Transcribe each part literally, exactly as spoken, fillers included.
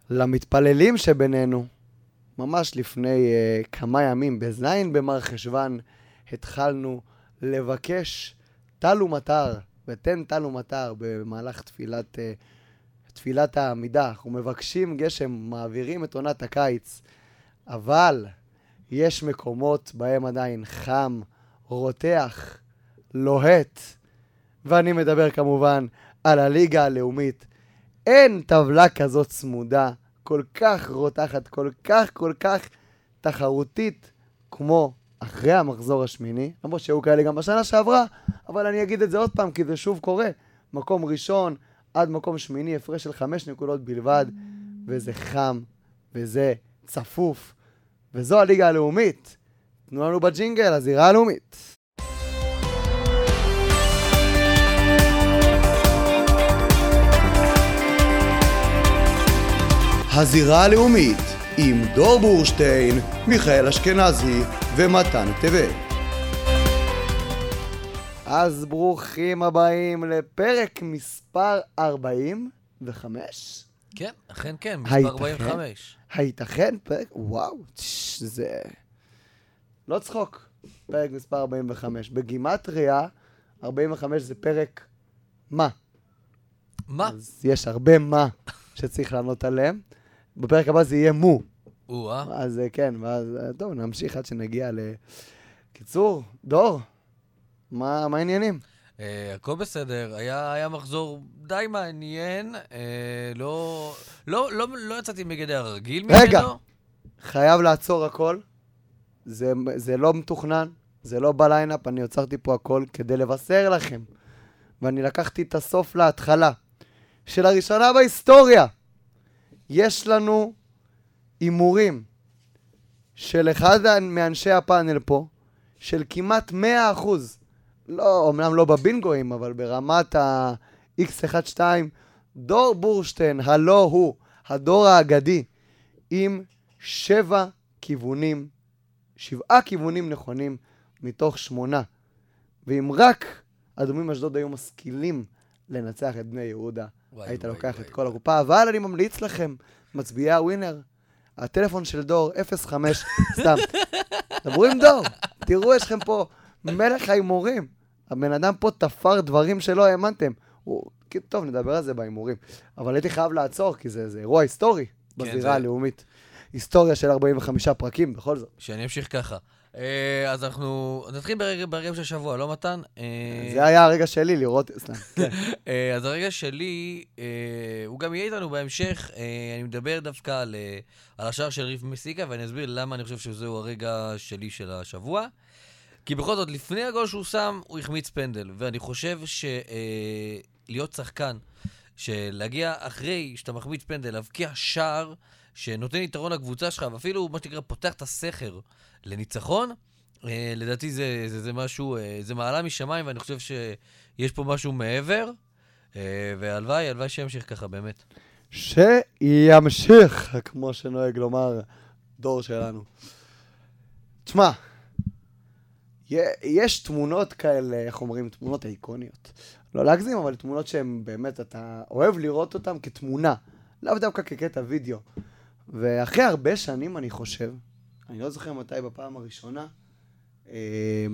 למתפללים שבינינו, ממש לפני uh, כמה ימים, בזין במר חשוון, התחלנו לבקש טל ומטר, ותן טל ומטר במהלך תפילת, uh, תפילת העמידה. אנחנו מבקשים גשם, מעבירים את עונת הקיץ, אבל יש מקומות בהם עדיין חם, רותח, לוהט, ואני מדבר כמובן על הליגה הלאומית. אין טבלה כזאת צמודה, כל כך רותחת, כל כך כל כך תחרותית, כמו אחרי המחזור השמיני, למרות שהיו כאלה גם בשנה שעברה, אבל אני אגיד את זה עוד פעם, כי זה שוב קורה. מקום ראשון עד מקום שמיני, הפרש של חמש נקודות בלבד, וזה חם, וזה צפוף, וזו הליגה הלאומית. תנו לנו בג'ינגל, הזירה הלאומית. הזירה הלאומית עם דור בורשטיין, מיכאל אשכנזי ומתן טבת. אז ברוכים הבאים לפרק מספר ארבעים וחמש. כן, אכן כן, מספר ארבעים וחמש. הייתכן פרק, וואו, זה לא צחוק, פרק מספר ארבעים וחמש. בגימטריה, ארבעים וחמש זה פרק מה? מה? אז יש הרבה מה שצריך לענות עליהם. בפרק הבא זה יהיה מו. או-אה. אז כן, ואז, טוב, נמשיך עד שנגיע לקיצור. דור, מה, מה העניינים? Uh, הכל בסדר, היה, היה מחזור די מעניין, uh, לא, לא, לא, לא יצאתי מגדר הרגיל ממנו. רגע, חייב לעצור הכל. זה, זה לא מתוכנן, זה לא בליינאפ, אני יוצרתי פה הכל כדי לבשר לכם. ואני לקחתי את הסוף להתחלה. שלראשונה בהיסטוריה, יש לנו אימורים של אחד מאנשי הפאנל פה, של כמעט מאה אחוז. לא, אמנם לא בבינגואים, אבל ברמת ה-אקס אחת שתיים, דור בורשטיין, הלא הוא, הדור האגדי, עם שבע כיוונים, שבעה כיוונים נכונים מתוך שמונה. ואם רק אדומים אשדוד היו משכילים לנצח את בני יהודה, וואי, היית וואי, לוקח וואי, את כל הקופה, אבל אני ממליץ לכם, מצביעי הווינר, הטלפון של דור, אפס חמש, סתם. דברו עם דור, תראו, יש לכם פה מלך האימורים. הבן אדם פה תפר דברים שלא האמנתם. הוא, טוב, נדבר על זה באימורים. אבל הייתי חייב לעצור, כי זה, זה אירוע היסטורי בזירה כן, זה... הלאומית. היסטוריה של ארבעים וחמישה פרקים, בכל זאת. שאני אמשיך ככה. אז אנחנו נתחיל ברגע של שבוע, לא מתן? זה היה הרגע שלי לראות, אז הרגע שלי, הוא גם יהיה איתנו בהמשך, אני מדבר דווקא על השער של ריף מסיקה, ואני אסביר למה אני חושב שזהו הרגע שלי של השבוע. כי בכל זאת, לפני הגול שהוא שם, הוא החמיץ פנדל, ואני חושב שלהיות שחקן, שלהגיע אחרי שאתה מחמיץ פנדל, להבקיע שער, שנותן יתרון לקבוצה שלך, ואפילו מה שנקרא פותח את הסכר לניצחון, אה, לדעתי זה, זה, זה משהו, אה, זה מעלה משמיים, ואני חושב שיש פה משהו מעבר, אה, והלוואי, הלוואי שימשיך ככה, באמת. שימשיך, כמו שנוהג לומר דור שלנו. תשמע, יש תמונות כאלה, איך אומרים, תמונות איקוניות. לא להגזים, אבל תמונות שהן באמת, אתה אוהב לראות אותן כתמונה, לאו דווקא כקטע וידאו. ואחרי הרבה שנים אני חושב, אני לא זוכר מתי בפעם הראשונה, אה,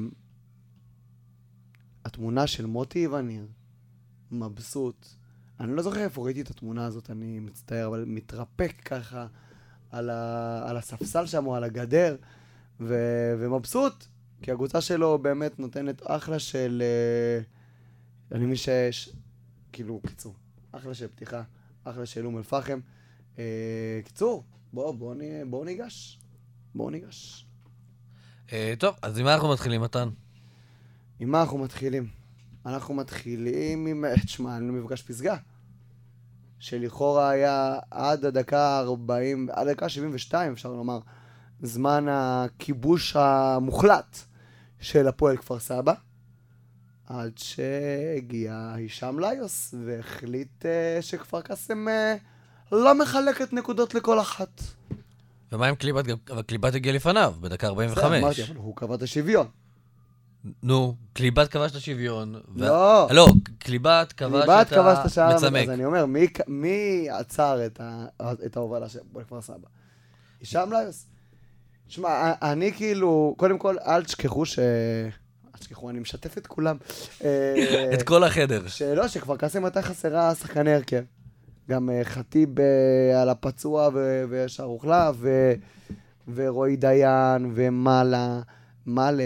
התמונה של מוטי איווניר, מבסוט, אני לא זוכר איפה ראיתי את התמונה הזאת, אני מצטער, אבל מתרפק ככה על, ה, על הספסל שם או על הגדר, ו, ומבסוט, כי הקבוצה שלו באמת נותנת אחלה של, אה, אני מבין שיש, כאילו, קיצור, אחלה של פתיחה, אחלה של אום אל-פחם. אה, קיצור, בואו בוא, בוא ניגש. בואו ניגש. אה, טוב, אז עם מה אנחנו מתחילים, מתן? עם מה אנחנו מתחילים? אנחנו מתחילים עם, תשמע, אני מפגש פסגה. שלכאורה היה עד הדקה ארבעים, עד הדקה שבעים ושתיים, אפשר לומר, זמן הכיבוש המוחלט של הפועל כפר סבא. עד שהגיע הישאם ליוס והחליט uh, שכפר קאסם uh, לא מחלקת נקודות לכל אחת. ומה עם קליבת? אבל קליבת הגיע לפניו, בדקה ארבעים וחמש. זה אמרתי, אבל הוא קבע את השוויון. נו, קליבת כבש את השוויון. לא. לא, קליבת כבש את המצמק. אז אני אומר, מי עצר את ההובלה של כפר סבא? הישאם ליוס. שמע, אני כאילו, קודם כל, אל תשכחו ש... אל תשכחו, אני משתף את כולם. את כל החדר. שלא, שכפר קאסם הייתה חסרה שחקני הרכב. גם חטיב על הפצוע ושרוך לה, ורועי דיין, ומעלה, מעלה,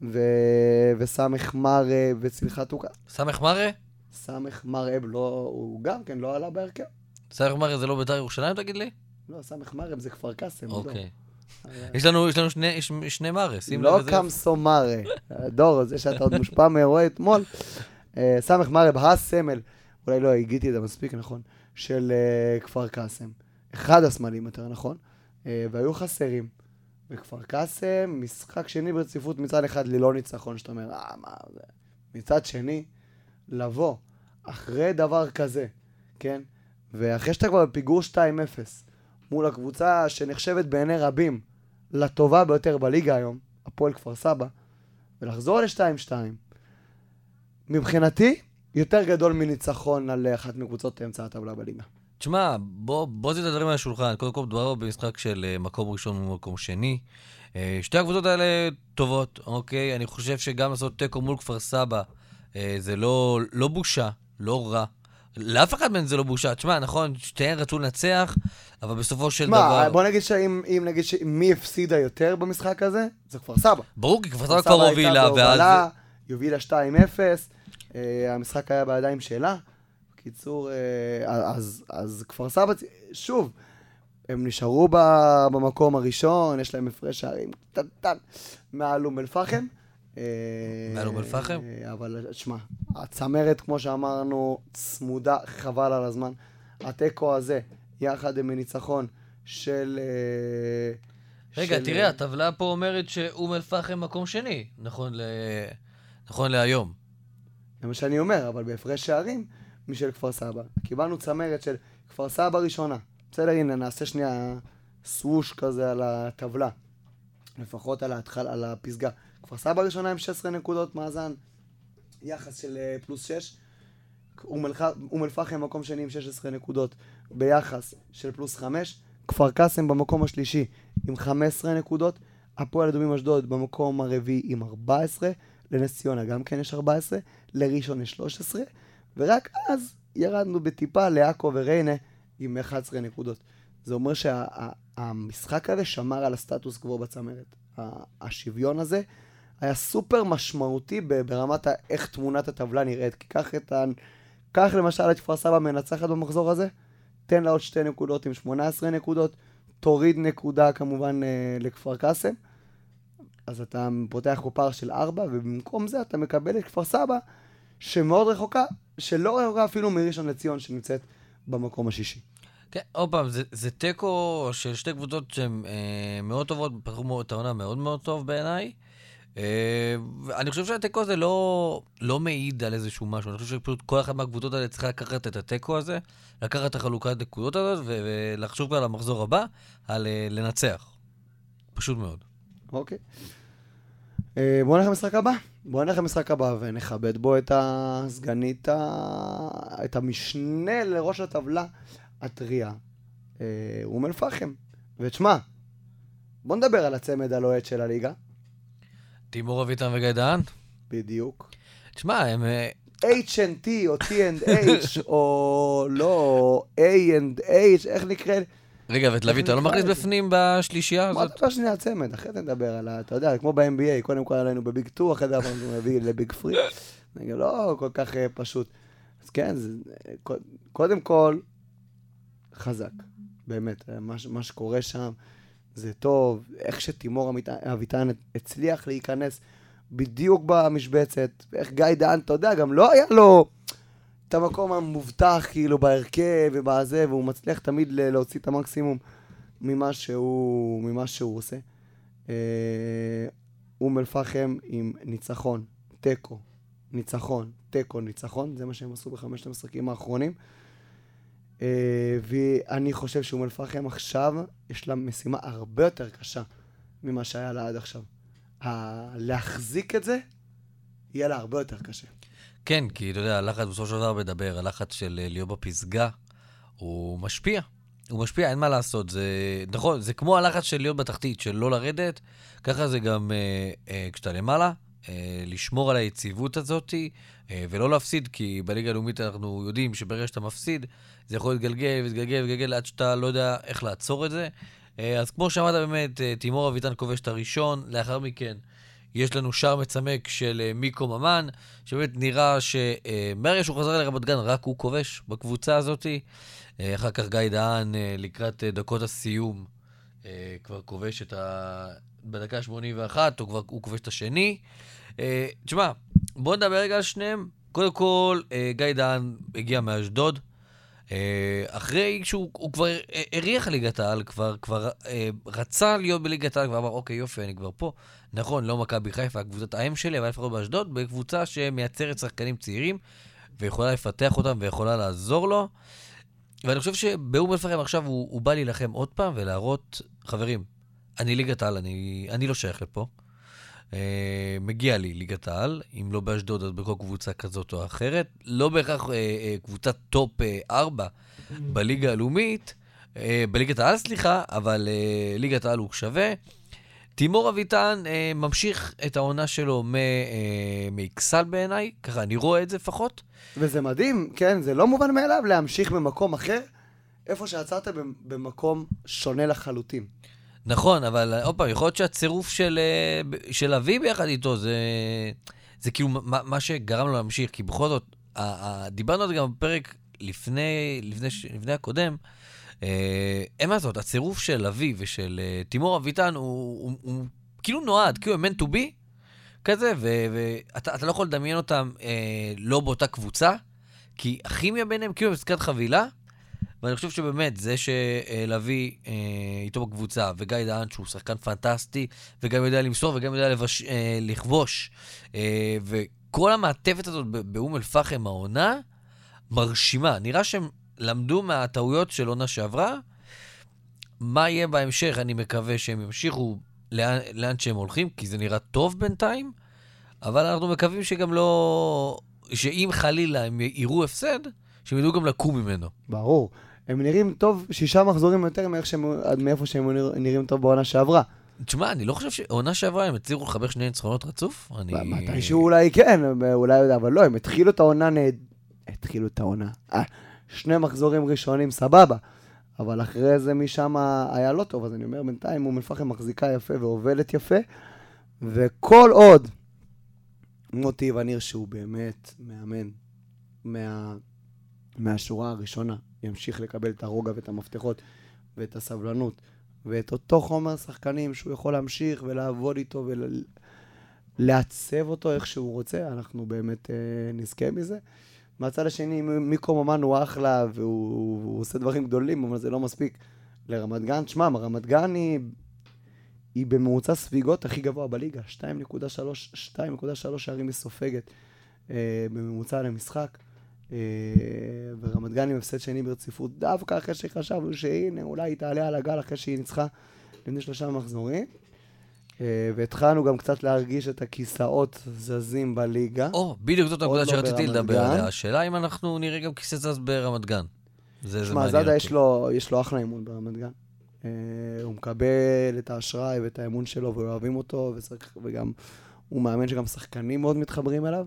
וסמך מרה, וצליחת הוקה. סמך מרה? סמך מרה, הוא גם כן לא עלה בהרכב. סמך מרה זה לא בית"ר ירושלים, תגיד לי? לא, סמך מרה זה כפר קאסם. אוקיי. יש לנו שני מרה, שים לב לא לזה. קמסו מרה. דור, זה שאתה עוד מושפע מאירועי אתמול. סמך מרה, הסמל, אולי לא הגיתי את זה מספיק, נכון? של כפר קאסם. אחד הסמלים יותר, נכון? והיו חסרים. בכפר קאסם, משחק שני ברציפות מצד אחד ללא ניצחון, שאתה אומר, אה, מה זה? מצד שני, לבוא אחרי דבר כזה, כן? ואחרי שאתה כבר בפיגור שתיים אפס, מול הקבוצה שנחשבת בעיני רבים לטובה ביותר בליגה היום, הפועל כפר סבא, ולחזור ל-שתיים שתיים, מבחינתי, יותר גדול מניצחון על אחת מקבוצות אמצע הטבלה בליגה. תשמע, בוא, בוא תדע דברים על השולחן. קודם כל, דובר במשחק של מקום ראשון ומקום שני. שתי הקבוצות האלה טובות, אוקיי? אני חושב שגם לעשות תיקו מול כפר סבא, זה לא, לא בושה, לא רע. לאף אחד מהן זה לא בושה. תשמע, נכון, שתיהן רצו לנצח, אבל בסופו של מה, דבר... בוא נגיד שאם אם נגיד שמי הפסידה יותר במשחק הזה, זה כפר סבא. ברור, כי כפר סבא כבר הובילה, ואז... היא הובילה שתיים אפס, המשחק היה בידיים שלה. בקיצור, אז, אז כפר סבא, שוב, הם נשארו במקום הראשון, יש להם הפרש שערים קטן מעל אום אל-פחם. מעל אום אל-פחם? אבל תשמע, הצמרת, כמו שאמרנו, צמודה, חבל על הזמן. התיקו הזה, יחד עם הניצחון של... רגע, של... תראה, הטבלה פה אומרת שאום אל-פחם מקום שני, נכון, ל... נכון להיום. זה מה שאני אומר, אבל בהפרש שערים משל כפר סבא. קיבלנו צמרת של כפר סבא ראשונה. בסדר, הנה, נעשה שנייה סווש כזה על הטבלה. לפחות על ההתחל, על הפסגה. כפר סבא ראשונה עם שש עשרה נקודות מאזן, יחס של פלוס שש. אום אל-פחם מקום שני עם שש עשרה נקודות ביחס של פלוס חמש. כפר קאסם במקום השלישי עם חמש עשרה נקודות. הפועל אדומים אשדוד במקום הרביעי עם ארבע עשרה. לנס ציונה גם כן יש ארבע עשרה. לראשון יש שלוש עשרה. ורק אז ירדנו בטיפה לעכו וריינה עם אחת עשרה נקודות. זה אומר שהמשחק הזה שמר על הסטטוס קוו בצמרת. השוויון הזה היה סופר משמעותי ברמת איך תמונת הטבלה נראית. כי קח, את ה... קח למשל את כפר סבא מנצחת במחזור הזה, תן לה עוד שתי נקודות עם שמונה עשרה נקודות, תוריד נקודה כמובן לכפר קאסם, אז אתה פותח פה פער של ארבע, ובמקום זה אתה מקבל את כפר סבא שמאוד רחוקה, שלא רחוקה אפילו מראשון לציון שנמצאת במקום השישי. כן, עוד פעם, זה, זה טקו של שתי קבוצות שהן אה, מאוד טובות, פתחו את העונה מאוד מאוד טוב בעיניי. אה, אני חושב שהטקו הזה לא, לא מעיד על איזשהו משהו. אני חושב שפשוט כל אחת מהקבוצות האלה צריכה לקחת את הטקו הזה, לקחת את החלוקת נקודות הזאת, ולחשוב כבר על המחזור הבא, על אה, לנצח. פשוט מאוד. אוקיי. אה, בואו נלך למשחק הבא. בואו נלך למשחק הבא ונכבד בו את הסגנית, את המשנה לראש הטבלה. הטריה, אום אל-פחם. ותשמע, בוא נדבר על הצמד הלוהט של הליגה. תימור אביטן וגיא דהן? בדיוק. תשמע, הם... H and T או T and H או לא, A and H, איך נקרא? רגע, ואת לוי, אתה לא מכניס בפנים בשלישייה הזאת? מה אתה בשנייה הצמד? אחרי זה נדבר על, אתה יודע, כמו ב-N B A, קודם כל עלינו בביג טו, אחרי זה אנחנו מביא לביג פרי. לא כל כך פשוט. אז כן, קודם כל, חזק, באמת, מה, מה שקורה שם זה טוב, איך שתימור אביטן הצליח להיכנס בדיוק במשבצת, ואיך גיא דהן, אתה יודע, גם לא היה לו את המקום המובטח כאילו בהרכב ובזה, והוא מצליח תמיד להוציא את המקסימום ממה שהוא, ממה שהוא עושה. אום אל-פחם עם ניצחון, טקו, ניצחון, טקו, ניצחון, זה מה שהם עשו בחמשת המשחקים האחרונים. Uh, ואני חושב שאום אל-פחם עכשיו יש לה משימה הרבה יותר קשה ממה שהיה לה עד עכשיו. ה- להחזיק את זה יהיה לה הרבה יותר קשה. כן, כי אתה יודע, הלחץ בסופו של דבר מדבר, הלחץ של להיות בפסגה, הוא משפיע. הוא משפיע, אין מה לעשות. זה, נכון, זה כמו הלחץ של להיות בתחתית, של לא לרדת, ככה זה גם אה, אה, כשאתה למעלה, אה, לשמור על היציבות הזאת, אה, ולא להפסיד, כי בליגה הלאומית אנחנו יודעים שברגע שאתה מפסיד, זה יכול להתגלגל ולהתגלגל ולהתגלגל עד שאתה לא יודע איך לעצור את זה. אה, אז כמו שאמרת באמת, אה, תימור אביטן כובש את הראשון, לאחר מכן, יש לנו שער מצמק של מיקו ממן, שבאמת נראה שמרגע שהוא חזר לרמת גן, רק הוא כובש בקבוצה הזאת. אחר כך גיא דהן, לקראת דקות הסיום, כבר כובש את ה... בדקה שמונים ואחת, הוא כבר הוא כובש את השני. תשמע, בוא נדבר רגע על שניהם. קודם כל, גיא דהן הגיע מאשדוד. אחרי שהוא כבר הריח ליגת העל, כבר, כבר רצה להיות בליגת העל, כבר אמר, אוקיי, יופי, אני כבר פה. נכון, לא מכבי חיפה, קבוצת האם שלי, אבל לפחות באשדוד, בקבוצה שמייצרת שחקנים צעירים, ויכולה לפתח אותם ויכולה לעזור לו. ואני חושב שבאום אל-פחם עכשיו הוא, הוא בא להילחם עוד פעם ולהראות, חברים, אני ליגת העל, אני, אני לא שייך לפה. אה, מגיע לי ליגת העל, אם לא באשדוד, אז בכל קבוצה כזאת או אחרת. לא בהכרח אה, אה, קבוצת טופ אה, ארבע בליגה הלאומית, אה, בליגת העל, סליחה, אבל אה, ליגת העל הוא שווה. תימור אביטן אה, ממשיך את העונה שלו מ, אה, מאקסל בעיניי, ככה אני רואה את זה לפחות. וזה מדהים, כן, זה לא מובן מאליו להמשיך במקום אחר, איפה שעצרת במקום שונה לחלוטין. נכון, אבל עוד פעם, יכול להיות שהצירוף של, של אבי ביחד איתו, זה, זה כאילו מה, מה שגרם לו להמשיך, כי בכל זאת, ה, ה, דיברנו על זה גם בפרק לפני, לפני, לפני הקודם, אין מה זאת, הצירוף של אבי ושל תימור אביטן הוא, הוא, הוא כאילו נועד, כאילו הם meant to be, כזה, ואתה אתה לא יכול לדמיין אותם אה, לא באותה קבוצה, כי הכימיה ביניהם כאילו בסקת חבילה, ואני חושב שבאמת זה שלהביא אה, איתו בקבוצה, וגיא דהן שהוא שחקן פנטסטי, וגם יודע למסור, וגם יודע לבש, אה, לכבוש, אה, וכל המעטפת הזאת באום אל-פחם העונה, מרשימה. נראה שהם למדו מהטעויות של עונה שעברה, מה יהיה בהמשך, אני מקווה שהם ימשיכו לאן, לאן שהם הולכים, כי זה נראה טוב בינתיים, אבל אנחנו מקווים שגם לא, שאם חלילה הם יראו הפסד, שהם ידעו גם לקום ממנו. ברור. הם נראים טוב שישה מחזורים יותר מאיפה שהם נראים טוב בעונה שעברה. תשמע, אני לא חושב שעונה שעברה הם הצליחו לחבר שני ניצחונות רצוף. מתישהו אולי כן, אולי, אבל לא, הם התחילו את העונה, התחילו את העונה. שני מחזורים ראשונים, סבבה. אבל אחרי זה משם היה לא טוב, אז אני אומר, בינתיים אום אל-פחם מחזיקה יפה ועובדת יפה, וכל עוד מוטי וניר שהוא באמת מאמן מה, מהשורה הראשונה, ימשיך לקבל את הרוגע ואת המפתחות ואת הסבלנות, ואת אותו חומר שחקנים שהוא יכול להמשיך ולעבוד איתו ולעצב אותו איך שהוא רוצה, אנחנו באמת אה, נזכה מזה. מהצד השני, מיקו ממן הוא אחלה, והוא הוא עושה דברים גדולים, אבל זה לא מספיק לרמת גן. תשמע, רמת גן היא, היא בממוצע ספיגות הכי גבוה בליגה, שתיים נקודה שלוש שערים מסופגת אה, בממוצע למשחק, אה, ורמת גן עם הפסד שני ברציפות, דווקא אחרי שחשבנו שהנה, אולי היא תעלה על הגל אחרי שהיא ניצחה לפני שלושה מחזורים. והתחלנו גם קצת להרגיש את הכיסאות זזים בליגה. או, בדיוק זאת הנקודה שרציתי לדבר עליה. השאלה אם אנחנו נראה גם כיסא זז ברמת גן. שמע, זאדה יש לו אחלה אימון ברמת גן. הוא מקבל את האשראי ואת האמון שלו, ואוהבים אותו, וגם הוא מאמן שגם שחקנים מאוד מתחברים אליו.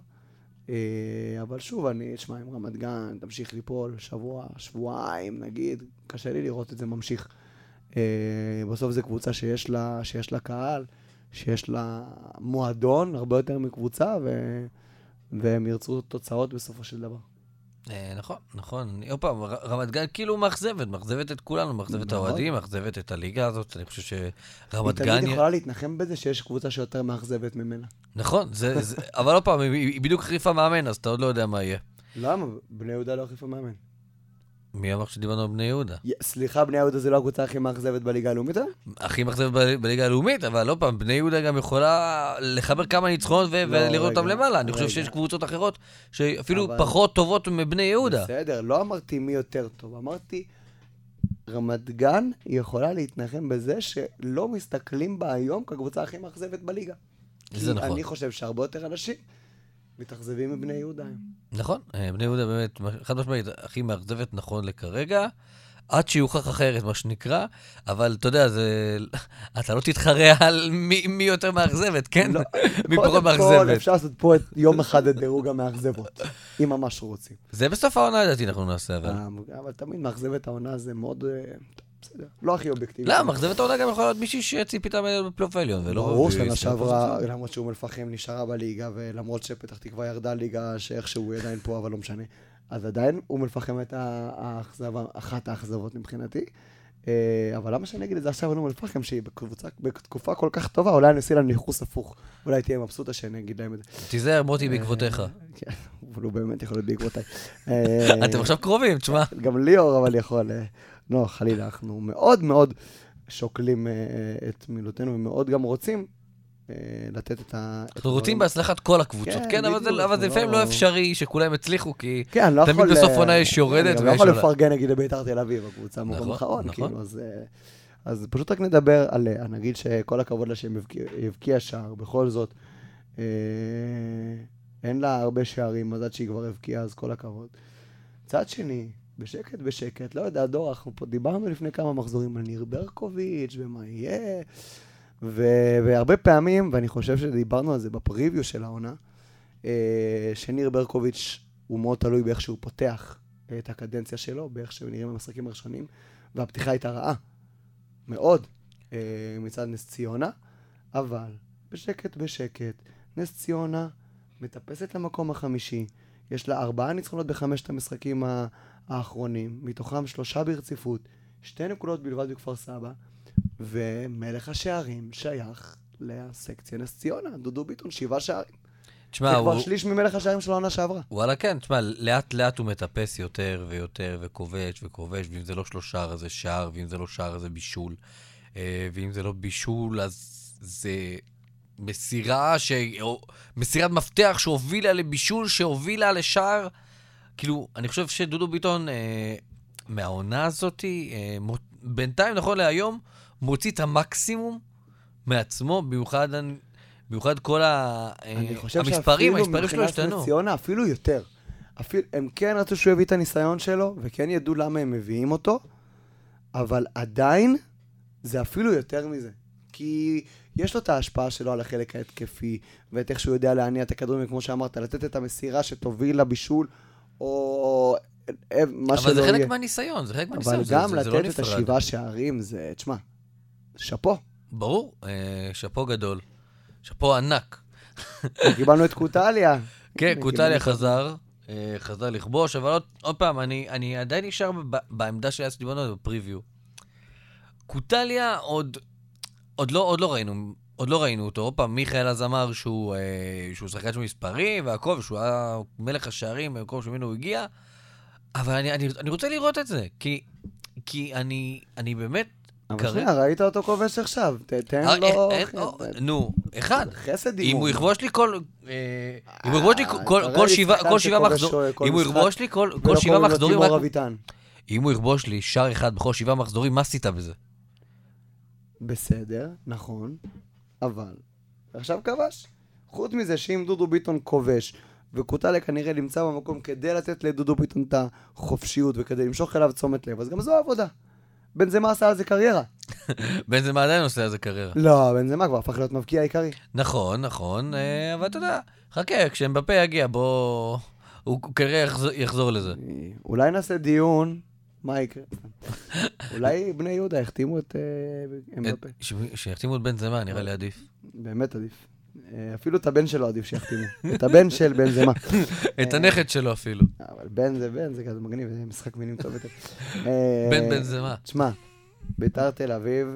אבל שוב, אני אשמע עם רמת גן, תמשיך ליפול שבוע, שבועיים, נגיד, קשה לי לראות את זה ממשיך. בסוף זו קבוצה שיש לה, שיש לה קהל, שיש לה מועדון, הרבה יותר מקבוצה, ו... והם ירצו תוצאות בסופו של דבר. נכון, נכון. עוד פעם, רמת גן כאילו מאכזבת, מאכזבת את כולנו, מאכזבת את האוהדים, מאכזבת את הליגה הזאת. אני חושב שרמת גן... היא תמיד יכולה להתנחם בזה שיש קבוצה שיותר מאכזבת ממנה. נכון, אבל עוד פעם, היא בדיוק החליפה מאמן, אז אתה עוד לא יודע מה יהיה. למה? בני יהודה לא החליפה מאמן. מי אמר שדיברנו על בני יהודה? סליחה, בני יהודה זה לא הקבוצה הכי מאכזבת בליגה הלאומית? הכי מאכזבת בליגה הלאומית, אבל לא פעם, בני יהודה גם יכולה לחבר כמה ניצחונות ולראות אותם למעלה. אני חושב שיש קבוצות אחרות שאפילו פחות טובות מבני יהודה. בסדר, לא אמרתי מי יותר טוב, אמרתי רמת גן יכולה להתנחם בזה שלא מסתכלים בה היום כקבוצה הכי מאכזבת בליגה. זה נכון. אני חושב שהרבה יותר אנשים מתאכזבים מבני יהודה. נכון, בני יהודה באמת, חד משמעית, הכי מאכזבת נכון לכרגע, עד שיוכח אחרת, מה שנקרא, אבל אתה יודע, זה... אתה לא תתחרה על מי, מי יותר מאכזבת, כן? לא, מי פחות קודם כל מאכזבת. אפשר לעשות פה את יום אחד את דירוג המאכזבות, אם ממש רוצים. זה בסוף העונה, לדעתי, אנחנו נעשה, אבל... אבל תמיד מאכזבת העונה זה מאוד... בסדר, לא הכי אובייקטיבי. לא, מאכזבת העונה גם יכולה להיות מישהי שציפיתה בפלייאוף העליון, ולא... ברור שנה שעברה, למרות שאום אל-פחם נשארה בליגה, ולמרות שפתח תקווה ירדה ליגה, שאיכשהו הוא עדיין פה, אבל לא משנה. אז עדיין אום אל-פחם הייתה אחת האכזבות מבחינתי. אבל למה שאני אגיד את זה עכשיו על אום אל-פחם, שהיא בתקופה כל כך טובה, אולי אני אעשה לה ניחוס הפוך. אולי תהיה מבסוטה שאני אגיד להם את זה. תיזהר, מוטי, בעקבותיך. כן, אבל הוא באמת יכול להיות בעקבותיי. אתם עכשיו קרובים, תשמע. גם ליאור, אבל יכול... לא, חלילה, אנחנו מאוד מאוד שוקלים את מילותינו, ומאוד גם רוצים לתת את ה... אנחנו רוצים בהצלחת כל הקבוצות, כן, אבל זה לפעמים לא אפשרי שכולם הצליחו, כי תמיד בסוף עונה יש יורדת. אני לא יכול לפרגן, נגיד, לבית"ר תל אביב, הקבוצה המקום האחרון, אז פשוט רק נדבר עליה, נגיד שכל הכבוד לה שהם הבקיעה שער, בכל זאת, אין לה הרבה שערים, אז עד שהיא כבר הבקיעה, אז כל הכבוד. צד שני, בשקט בשקט, לא יודע, דור, אנחנו פה דיברנו לפני כמה מחזורים על ניר ברקוביץ' ומה יהיה, ו- והרבה פעמים, ואני חושב שדיברנו על זה בפריוויו של העונה, שניר ברקוביץ' הוא מאוד תלוי באיך שהוא פותח את הקדנציה שלו, באיך שהוא נראים במשחקים הראשונים, והפתיחה הייתה רעה, מאוד, מצד נס ציונה, אבל בשקט בשקט, נס ציונה מטפסת למקום החמישי, יש לה ארבעה ניצחונות בחמשת המשחקים האחרונים, מתוכם שלושה ברציפות, שתי נקודות בלבד בכפר סבא, ומלך השערים שייך לסקציה נס ציונה, דודו ביטון, שבעה שערים. תשמע, זה הוא... כבר שליש ממלך השערים של העונה שעברה. וואלה, כן, תשמע, לאט לאט הוא מטפס יותר ויותר, וכובש וכובש, ואם זה לא שלושה, אז זה שער, ואם זה לא שער, אז זה בישול. ואם זה לא בישול, אז זה... מסירה ש... מסירת מפתח שהובילה לבישול, שהובילה לשער. כאילו, אני חושב שדודו ביטון אה, מהעונה הזאת, אה, מ... בינתיים, נכון להיום, מוציא את המקסימום מעצמו, במיוחד, במיוחד כל ה... המספרים, המספרים שלו השתנו. ציונה, אפילו יותר. אפילו, הם כן רצו שהוא הביא את הניסיון שלו, וכן ידעו למה הם מביאים אותו, אבל עדיין זה אפילו יותר מזה. כי יש לו את ההשפעה שלו על החלק ההתקפי, ואת איך שהוא יודע להניע את הכדורים, כמו שאמרת, לתת את המסירה שתוביל לבישול, או מה שלא אבל זה חלק יהיה. מהניסיון, זה חלק מהניסיון. אבל גם לתת את השבעה שערים, זה, תשמע, שפו. ברור, שפו גדול. שפו ענק. קיבלנו את קוטליה. כן, קוטליה חזר, חזר לכבוש, אבל עוד פעם, אני עדיין נשאר בעמדה שהיה סדיבונו בפריוויו. קוטליה עוד... עוד לא, עוד לא ראינו, עוד לא ראינו אותו. עוד פעם, מיכאל אז אמר שהוא, אה, שהוא שחקן של מספרים והכל, ושהוא היה מלך השערים במקום שממנו הוא הגיע. אבל אני, אני, אני רוצה לראות את זה, כי, כי אני, אני באמת... אבל כרגע... שנייה, ראית אותו כובש עכשיו, תן אה, לו... אין, אין, אין, נו, אחד. חסד אם הוא יכבוש לי כל... אה, אם הוא יכבוש לי כל, כל שבעה, כל שבעה מחזורים... אם הוא יכבוש לי כל, כל שבעה מחזורים... רק... אם הוא יכבוש לי שער אחד בכל שבעה מחזורים, מה עשית בזה? בסדר, נכון, אבל עכשיו כבש. חוץ מזה שאם דודו ביטון כובש, וקוטליה כנראה נמצא במקום כדי לתת לדודו ביטון את החופשיות וכדי למשוך אליו תשומת לב, אז גם זו העבודה. בנזמה עשה על זה קריירה. בנזמה עדיין עושה על זה קריירה. לא, בנזמה כבר הפך להיות מבקיע עיקרי. נכון, נכון, אבל אתה יודע, חכה, כשמבפה יגיע, בוא... הוא כנראה יחזור לזה. אולי נעשה דיון... מה יקרה? אולי בני יהודה יחתימו את אמבפה. שיחתימו את בן זמה, נראה לי עדיף. באמת עדיף. אפילו את הבן שלו עדיף שיחתימו. את הבן של בן זמה. את הנכד שלו אפילו. אבל בן זה בן, זה כזה מגניב, זה משחק מילים טוב יותר. בן בן זמה. תשמע, בית"ר תל אביב,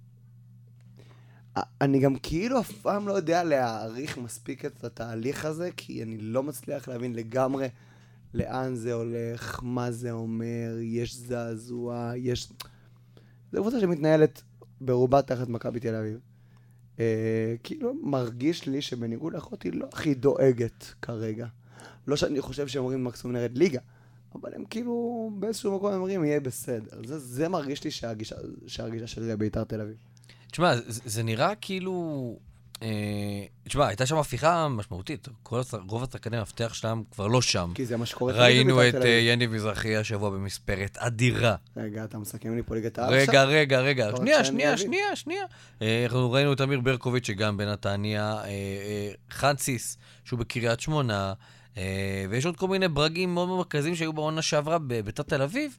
אני גם כאילו אף פעם לא יודע להעריך מספיק את התהליך הזה, כי אני לא מצליח להבין לגמרי לאן זה הולך, מה זה אומר, יש זעזוע, יש... זו קבוצה שמתנהלת ברובה תחת מכבי תל אביב. אה, כאילו מרגיש לי שבניגוד לאחותי לא הכי דואגת כרגע. לא שאני חושב שהם אומרים מקסימום נרד ליגה, אבל הם כאילו באיזשהו מקום אומרים יהיה בסדר. זה, זה מרגיש לי שהגישה, שהגישה של בית"ר תל אביב. תשמע, זה, זה נראה כאילו... תשמע, הייתה שם הפיכה משמעותית. רוב השחקני המפתח שלהם כבר לא שם. כי זה מה שקורה. ראינו את יניב מזרחי השבוע במספרת אדירה. רגע, אתה מסכם לי פה ליגת העל? רגע, רגע, רגע. שנייה, שנייה, שנייה, שנייה. אנחנו ראינו את אמיר ברקוביץ' שגם בנתניה, חנציס, שהוא בקריית שמונה, ויש עוד כל מיני ברגים מאוד מרכזיים שהיו בעונה שעברה בביתר תל אביב,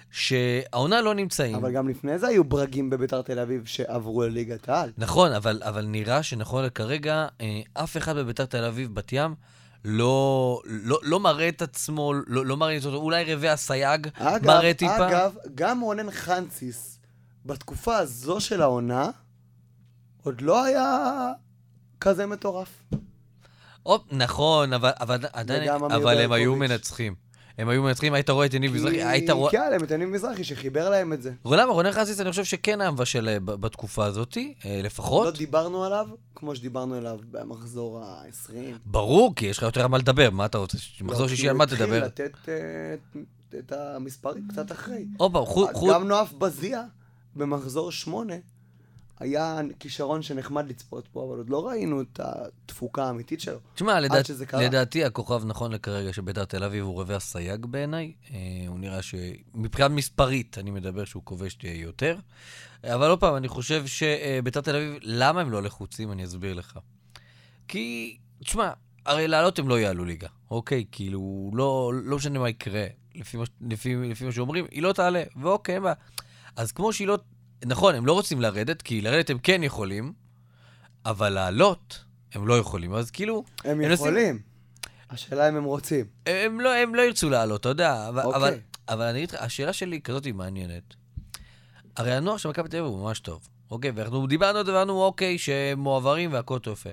שהעונה לא נמצאים. אבל גם לפני זה היו ברגים בביתר תל אביב שעברו לליגת העל. נכון, אבל, אבל נראה שנכון כרגע, אף אחד בביתר תל אביב בת ים לא, לא, לא מראה את עצמו, לא, לא מראה את עצמו, אולי רבי הסייג מראה טיפה. אגב, גם רונן חנציס, בתקופה הזו של העונה, עוד לא היה כזה מטורף. או, נכון, אבל, אבל, עדיין, אבל הם היו מנצחים. הם היו מנצחים, היית רואה את יניב מזרחי, היית רואה... כי עליהם את יניב מזרחי שחיבר להם את זה. למה? רונן חנציס, אני חושב שכן היה מבשל בתקופה הזאת, לפחות. לא דיברנו עליו, כמו שדיברנו עליו במחזור ה-עשרים. ברור, כי יש לך יותר על מה לדבר, מה אתה רוצה? מחזור שישי על מה תדבר? לא, כי הוא התחיל לתת את המספרים קצת אחרי. אופה, גם נואף בזיה, במחזור שמונה, היה כישרון שנחמד לצפות פה, אבל עוד לא ראינו את התפוקה האמיתית שלו. תשמע, לדעתי הכוכב נכון לכרגע שביתר תל אביב הוא רבי הסייג בעיניי. הוא נראה שמבחינת מספרית אני מדבר שהוא כובש יותר. אבל עוד פעם, אני חושב שביתר תל אביב, למה הם לא לחוצים? אני אסביר לך. כי, תשמע, הרי לעלות הם לא יעלו ליגה. אוקיי? כאילו, לא, לא משנה מה יקרה. לפי, לפי, לפי מה שאומרים, היא לא תעלה. ואוקיי, מה? אז כמו שהיא לא... נכון, הם לא רוצים לרדת, כי לרדת הם כן יכולים, אבל לעלות הם לא יכולים. אז כאילו... הם, הם יכולים. נשים... השאלה אם הם רוצים. הם לא, הם לא ירצו לעלות, אתה יודע. אבל, אוקיי. אבל, אבל אני אגיד לך, השאלה שלי כזאת היא מעניינת. הרי הנוער של מכבי תל אביב הוא ממש טוב. אוקיי, ואנחנו דיברנו דיברנו, אוקיי, שהם מועברים והכל תופה.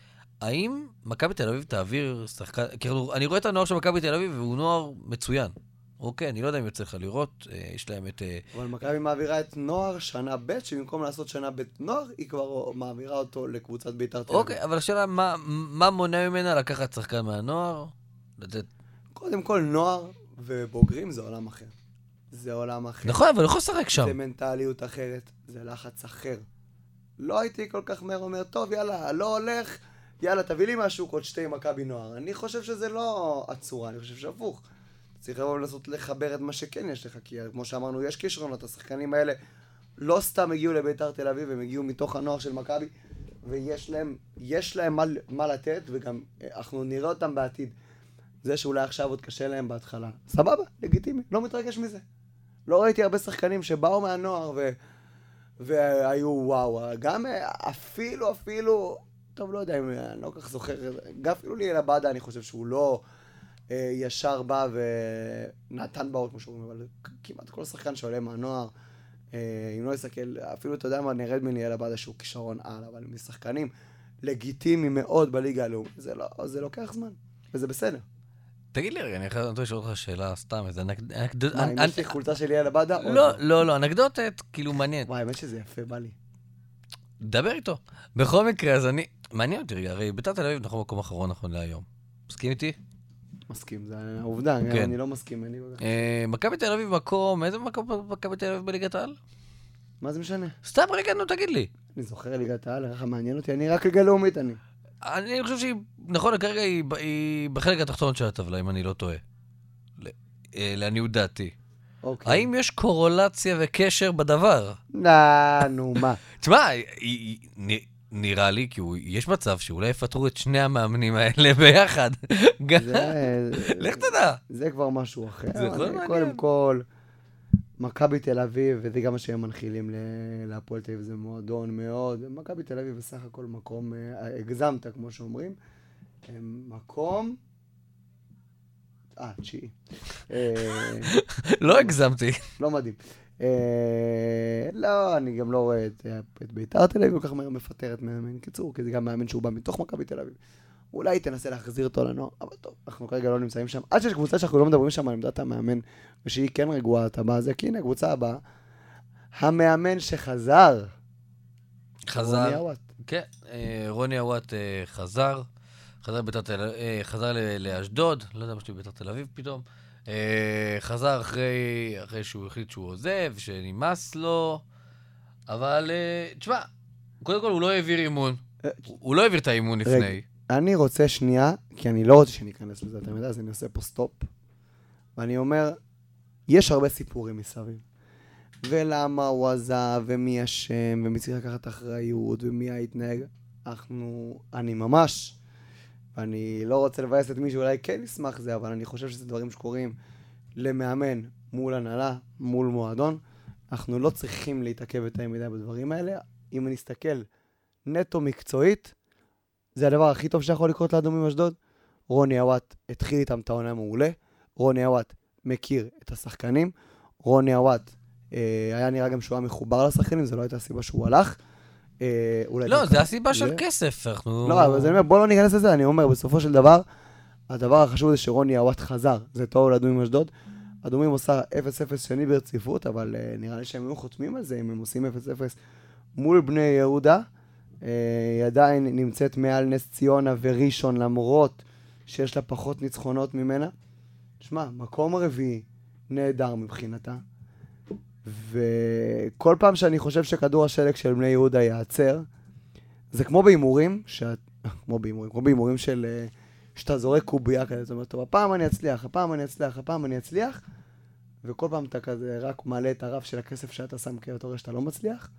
האם מכבי תל אביב תעביר שחקן... כי אני רואה את הנוער של מכבי תל אביב, והוא נוער מצוין. אוקיי, אני לא יודע אם יוצא לך לראות, יש להם את... אבל מכבי מעבירה את נוער שנה ב' שבמקום לעשות שנה ב' נוער, היא כבר מעבירה אותו לקבוצת ביתר תל אביב. אוקיי, אבל השאלה, מה, מה מונע ממנה לקחת שחקן מהנוער? לתת... קודם כל, נוער ובוגרים זה עולם אחר. זה עולם אחר. נכון, אבל לא יכול לשחק שם. זה מנטליות אחרת, זה לחץ אחר. לא הייתי כל כך מהר אומר, טוב, יאללה, לא הולך, יאללה, תביא לי משהו קוד שתי מכבי נוער. אני חושב שזה לא הצורה, אני חושב שהפוך. צריך לבוא לנסות לחבר את מה שכן יש לך, כי כמו שאמרנו, יש כישרונות, השחקנים האלה לא סתם הגיעו לביתר תל אביב, הם הגיעו מתוך הנוער של מכבי, ויש להם, יש להם מה, מה לתת, וגם אנחנו נראה אותם בעתיד. זה שאולי עכשיו עוד קשה להם בהתחלה. סבבה, לגיטימי, לא מתרגש מזה. לא ראיתי הרבה שחקנים שבאו מהנוער ו... והיו וואו, גם אפילו, אפילו, טוב, לא יודע אם אני לא כך זוכר, גם אפילו ליאל עבדה, אני חושב שהוא לא... ישר בא ונתן באות, כמו שאומרים, אבל כמעט כל שחקן שעולה מהנוער, אם לא יסתכל, אפילו אתה יודע מה, נרד מליאל עבדה שהוא כישרון על, אבל משחקנים לגיטימיים מאוד בליגה הלאומית, זה לא, זה לוקח זמן, וזה בסדר. תגיד לי רגע, אני רוצה לשאול אותך שאלה סתם, איזה אנקדוטה... מה, אם יש לי חולצה של ליאל עבדה? לא, לא, לא, אנקדוטת, כאילו מעניין. וואי, האמת שזה יפה, בא לי. דבר איתו. בכל מקרה, אז אני... מעניין אותי רגע, הרי ביתר תל אביב אנחנו מקום אחרון נכון להיום. מסכים איתי? מסכים, זה העובדה, אני לא מסכים. מכבי תל אביב מקום, איזה מקום מכבי תל אביב בליגת העל? מה זה משנה? סתם רגע, נו, תגיד לי. אני זוכר ליגת העל, איך מעניין אותי, אני רק ליגה לאומית, אני. אני חושב שהיא, נכון, כרגע היא בחלק התחתון של הטבלה, אם אני לא טועה. לעניות דעתי. האם יש קורולציה וקשר בדבר? נו, מה? תשמע, נראה לי, כי יש מצב שאולי יפטרו את שני המאמנים האלה ביחד. לך תדע. זה כבר משהו אחר. קודם כל, מכבי תל אביב, וזה גם מה שהם מנחילים להפועל תל אביב, זה מועדון מאוד. מכבי תל אביב בסך הכל מקום, הגזמת, כמו שאומרים. מקום... אה, תשיעי. לא הגזמתי. לא מדהים. לא, אני גם לא רואה את ביתר תל אביב, כל כך מהר מפטרת מאמן. קיצור, כי זה גם מאמן שהוא בא מתוך מכבי תל אביב. אולי תנסה להחזיר אותו לנוער, אבל טוב, אנחנו כרגע לא נמצאים שם. עד שיש קבוצה שאנחנו לא מדברים שם על עמדת המאמן, ושהיא כן רגועה, אתה בא, זה כי הנה, הקבוצה הבאה, המאמן שחזר. חזר. רוני אוואט. כן, רוני אוואט חזר. חזר ביתר תל אביב, חזר לאשדוד, לא יודע מה שלי ביתר תל אביב פתאום. חזר אחרי, אחרי שהוא החליט שהוא עוזב, שנמאס לו. אבל, תשמע, קודם כל הוא לא העביר אימון. הוא לא העביר את האימון לפני. אני רוצה שנייה, כי אני לא רוצה שניכנס לזה, אתה יודע, אז אני עושה פה סטופ. ואני אומר, יש הרבה סיפורים מסביב. ולמה הוא עזב, ומי אשם, ומי צריך לקחת אחריות, ומי ההתנהג. אנחנו, אני ממש, ואני לא רוצה לבאס את מישהו, אולי כן ישמח זה, אבל אני חושב שזה דברים שקורים למאמן מול הנהלה, מול מועדון. אנחנו לא צריכים להתעכב יותר מדי בדברים האלה. אם נסתכל נטו מקצועית, זה הדבר הכי טוב שיכול לקרות לאדומים אשדוד. רוני אוואט התחיל איתם את העונה מעולה. רוני אוואט מכיר את השחקנים. רוני אוואט אה, היה נראה גם שהוא היה מחובר לשחקנים, זה לא הייתה הסיבה שהוא הלך. אה, לא, זה הסיבה של כסף. אנחנו... לא, אבל אני אומר, בוא לא ניכנס לזה, אני אומר, בסופו של דבר, הדבר החשוב זה שרוני אוואט חזר. זה טוב לאדומים אשדוד. אדומים עושה אפס אפס שני ברציפות, אבל אה, נראה לי שהם היו חותמים על זה, אם הם עושים אפס אפס מול בני יהודה. היא עדיין נמצאת מעל נס ציונה וראשון, למרות שיש לה פחות ניצחונות ממנה. תשמע, מקום רביעי נהדר מבחינתה. וכל פעם שאני חושב שכדור השלג של בני יהודה יעצר, זה כמו באימורים, שאת... כמו באימורים, כמו באימורים של... שאתה זורק קובייה כזה, זאת אומרת, טוב, הפעם אני אצליח, הפעם אני אצליח, הפעם אני אצליח, וכל פעם אתה כזה רק מעלה את הרף של הכסף שאתה שם, כי אתה רואה שאתה לא מצליח.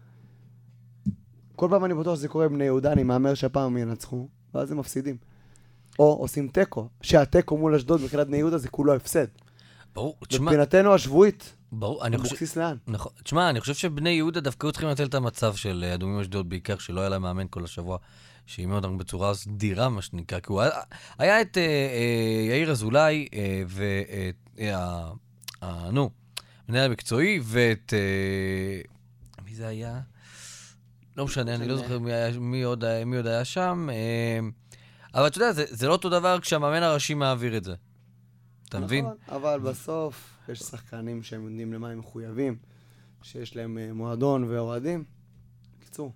כל פעם אני בטוח שזה קורה בבני יהודה, אני מאמר שהפעם הם ינצחו, ואז הם מפסידים. או עושים טקו, שהטקו מול אשדוד מבחינת בני יהודה זה כולו הפסד. ברור, תשמע... מבחינתנו השבועית, ברור, אני חושב... בוקסיס לאן. נכון, תשמע, אני חושב שבני יהודה דווקא היו צריכים לנצל את המצב של אדומים אשדוד, בעיקר שלא היה להם מאמן כל השבוע, שאימן אותם בצורה סדירה, מה שנקרא, כי הוא היה, היה את אה, אה, יאיר אזולאי, אה, ואת, אה, אה, נו, מנהל המקצועי, ואת, אה, מי זה היה? לא משנה, אני לא זוכר מי, היה, מי, עוד, מי עוד היה שם, אה, אבל אתה יודע, זה, זה לא אותו דבר כשהמאמן הראשי מעביר את זה. אתה נכון, מבין? אבל בסוף יש שחקנים שהם יודעים למה הם מחויבים, שיש להם אה, מועדון ואוהדים. קיצור.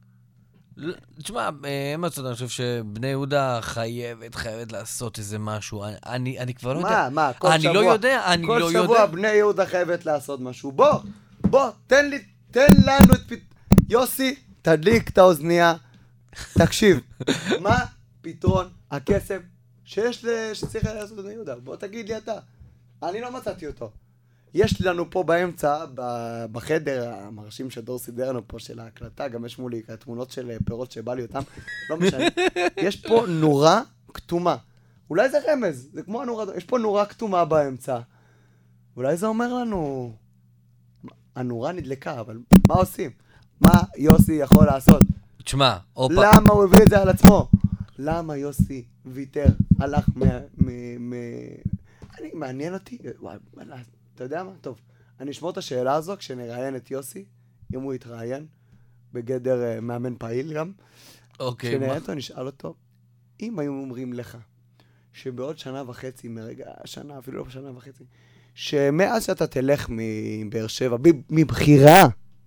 תשמע, מה זאת, אני חושב שבני יהודה חייבת, חייבת לעשות איזה משהו. אני, אני כבר לא יודע. מה, מה, כל אני שבוע, לא יודע, אני לא יודע. כל שבוע בני יהודה חייבת לעשות משהו. בוא, בוא, תן לי, תן לנו את פת... יוסי, תדליק את האוזנייה. תקשיב, מה פתרון הכסף שיש ל... שצריך לעשות בני יהודה? בוא תגיד לי אתה. אני לא מצאתי אותו. יש לנו פה באמצע, בחדר המרשים שדור סידר לנו פה של ההקלטה, גם יש מולי התמונות של פירות שבא לי אותם, לא משנה. יש פה נורה כתומה. אולי זה רמז, זה כמו הנורה, יש פה נורה כתומה באמצע. אולי זה אומר לנו, הנורה נדלקה, אבל מה עושים? מה יוסי יכול לעשות? תשמע, אופה. למה הוא הביא את זה על עצמו? למה יוסי ויתר, הלך מ... מ... מ... אני, מעניין אותי, וואי, אתה יודע מה? טוב, אני אשמור את השאלה הזו כשנראיין את יוסי, אם הוא יתראיין, בגדר uh, מאמן פעיל גם. אוקיי, כשנראיין מה? אותו, נשאל אותו, אם היו אומרים לך, שבעוד שנה וחצי, מרגע, שנה, אפילו לא שנה וחצי, שמאז שאתה תלך מבאר שבע, מבחירה,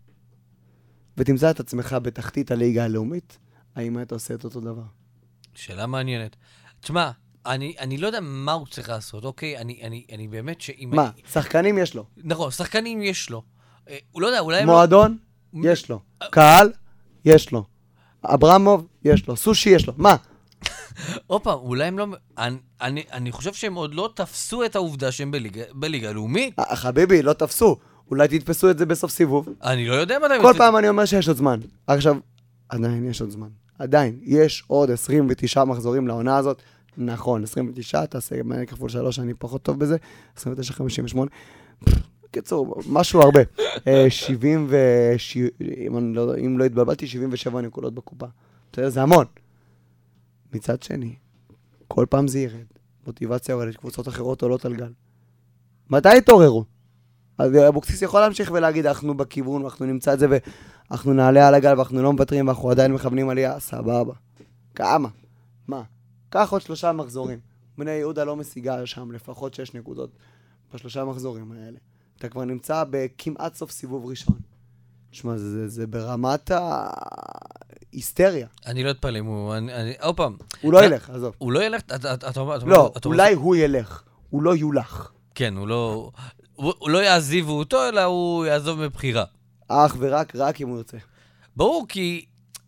ותמצא את עצמך בתחתית הליגה הלאומית, האם אתה עושה את אותו דבר? שאלה מעניינת. תשמע, אני, אני לא יודע מה הוא צריך לעשות, אוקיי? אני, אני, אני באמת שאם... מה? אני... שחקנים יש לו. נכון, שחקנים יש לו. אה, הוא לא יודע, אולי... מועדון? לא... יש לו. קהל? יש לו. אברמוב? יש לו. סושי? יש לו. מה? אופה, אולי הם לא... אני, אני, אני חושב שהם עוד לא תפסו את העובדה שהם בליגה, בליגה לאומית. חביבי, לא תפסו. אולי תתפסו את זה בסוף סיבוב. אני לא יודע מתי... כל פעם אני אומר שיש עוד זמן. עכשיו, עדיין יש עוד זמן. עדיין. יש עוד עשרים ותשעה מחזורים לעונה הזאת. נכון, עשרים ותשע, תעשה מעניין כפול שלוש, אני פחות טוב בזה. עשרים ותשע חמישים ושמונה. קיצור, משהו הרבה. שבעים ו... אם לא התבלבלתי, שבעים ושבע נקודות בקופה. אתה יודע, זה המון. מצד שני, כל פעם זה ירד. מוטיבציה יורדת, קבוצות אחרות עולות על גל. מתי התעוררו? אז אבוקסיס יכול להמשיך ולהגיד, אנחנו בכיוון, אנחנו נמצא את זה, ואנחנו נעלה על הגל, ואנחנו לא מוותרים, ואנחנו עדיין מכוונים עלייה, סבבה. כמה? מה? קח עוד שלושה מחזורים. בני יהודה לא משיגה שם לפחות שש נקודות בשלושה מחזורים האלה. אתה כבר נמצא בכמעט סוף סיבוב ראשון. תשמע, זה, זה, זה ברמת ההיסטריה. אני לא אתפלא אם הוא... עוד פעם. הוא לא ילך, עזוב. הוא לא ילך? אתה אומר... לא, אולי הוא ילך. הוא לא יולך. כן, הוא לא... הוא לא יעזיבו אותו, אלא הוא יעזוב מבחירה. אך ורק, רק אם הוא ירצה. ברור, כי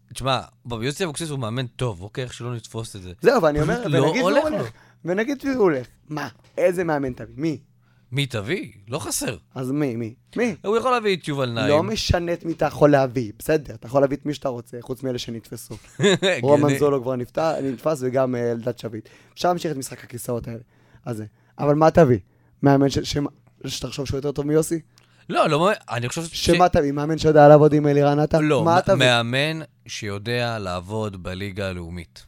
תשמע, יוסי אבוקסיס הוא מאמן טוב, אוקיי, איך שלא נתפוס את זה. זהו, ואני אומר, לא ונגיד הוא הולך הולך, לו. ונגיד הוא הולך. מה? איזה מאמן תביא? מי? מי תביא? לא חסר. אז מי? מי? מי? הוא יכול להביא את יובל נעים. לא משנה את מי אתה יכול להביא, בסדר, אתה יכול להביא את מי שאתה רוצה, חוץ מאלה שנתפסו. רומן זולו כבר נתפס, וגם אלדד שביט. אפשר להמשיך את משחק הכיסאות האלה. אז זה. אבל מה תביא? מאמן שתחשוב שהוא יותר טוב מיוסי? לא, לא, אני חושב ש... שמה תביא? מאמן שיודע לעבוד עם אלירן עטר? לא, מה תביא? מאמן שיודע לעבוד בליגה הלאומית.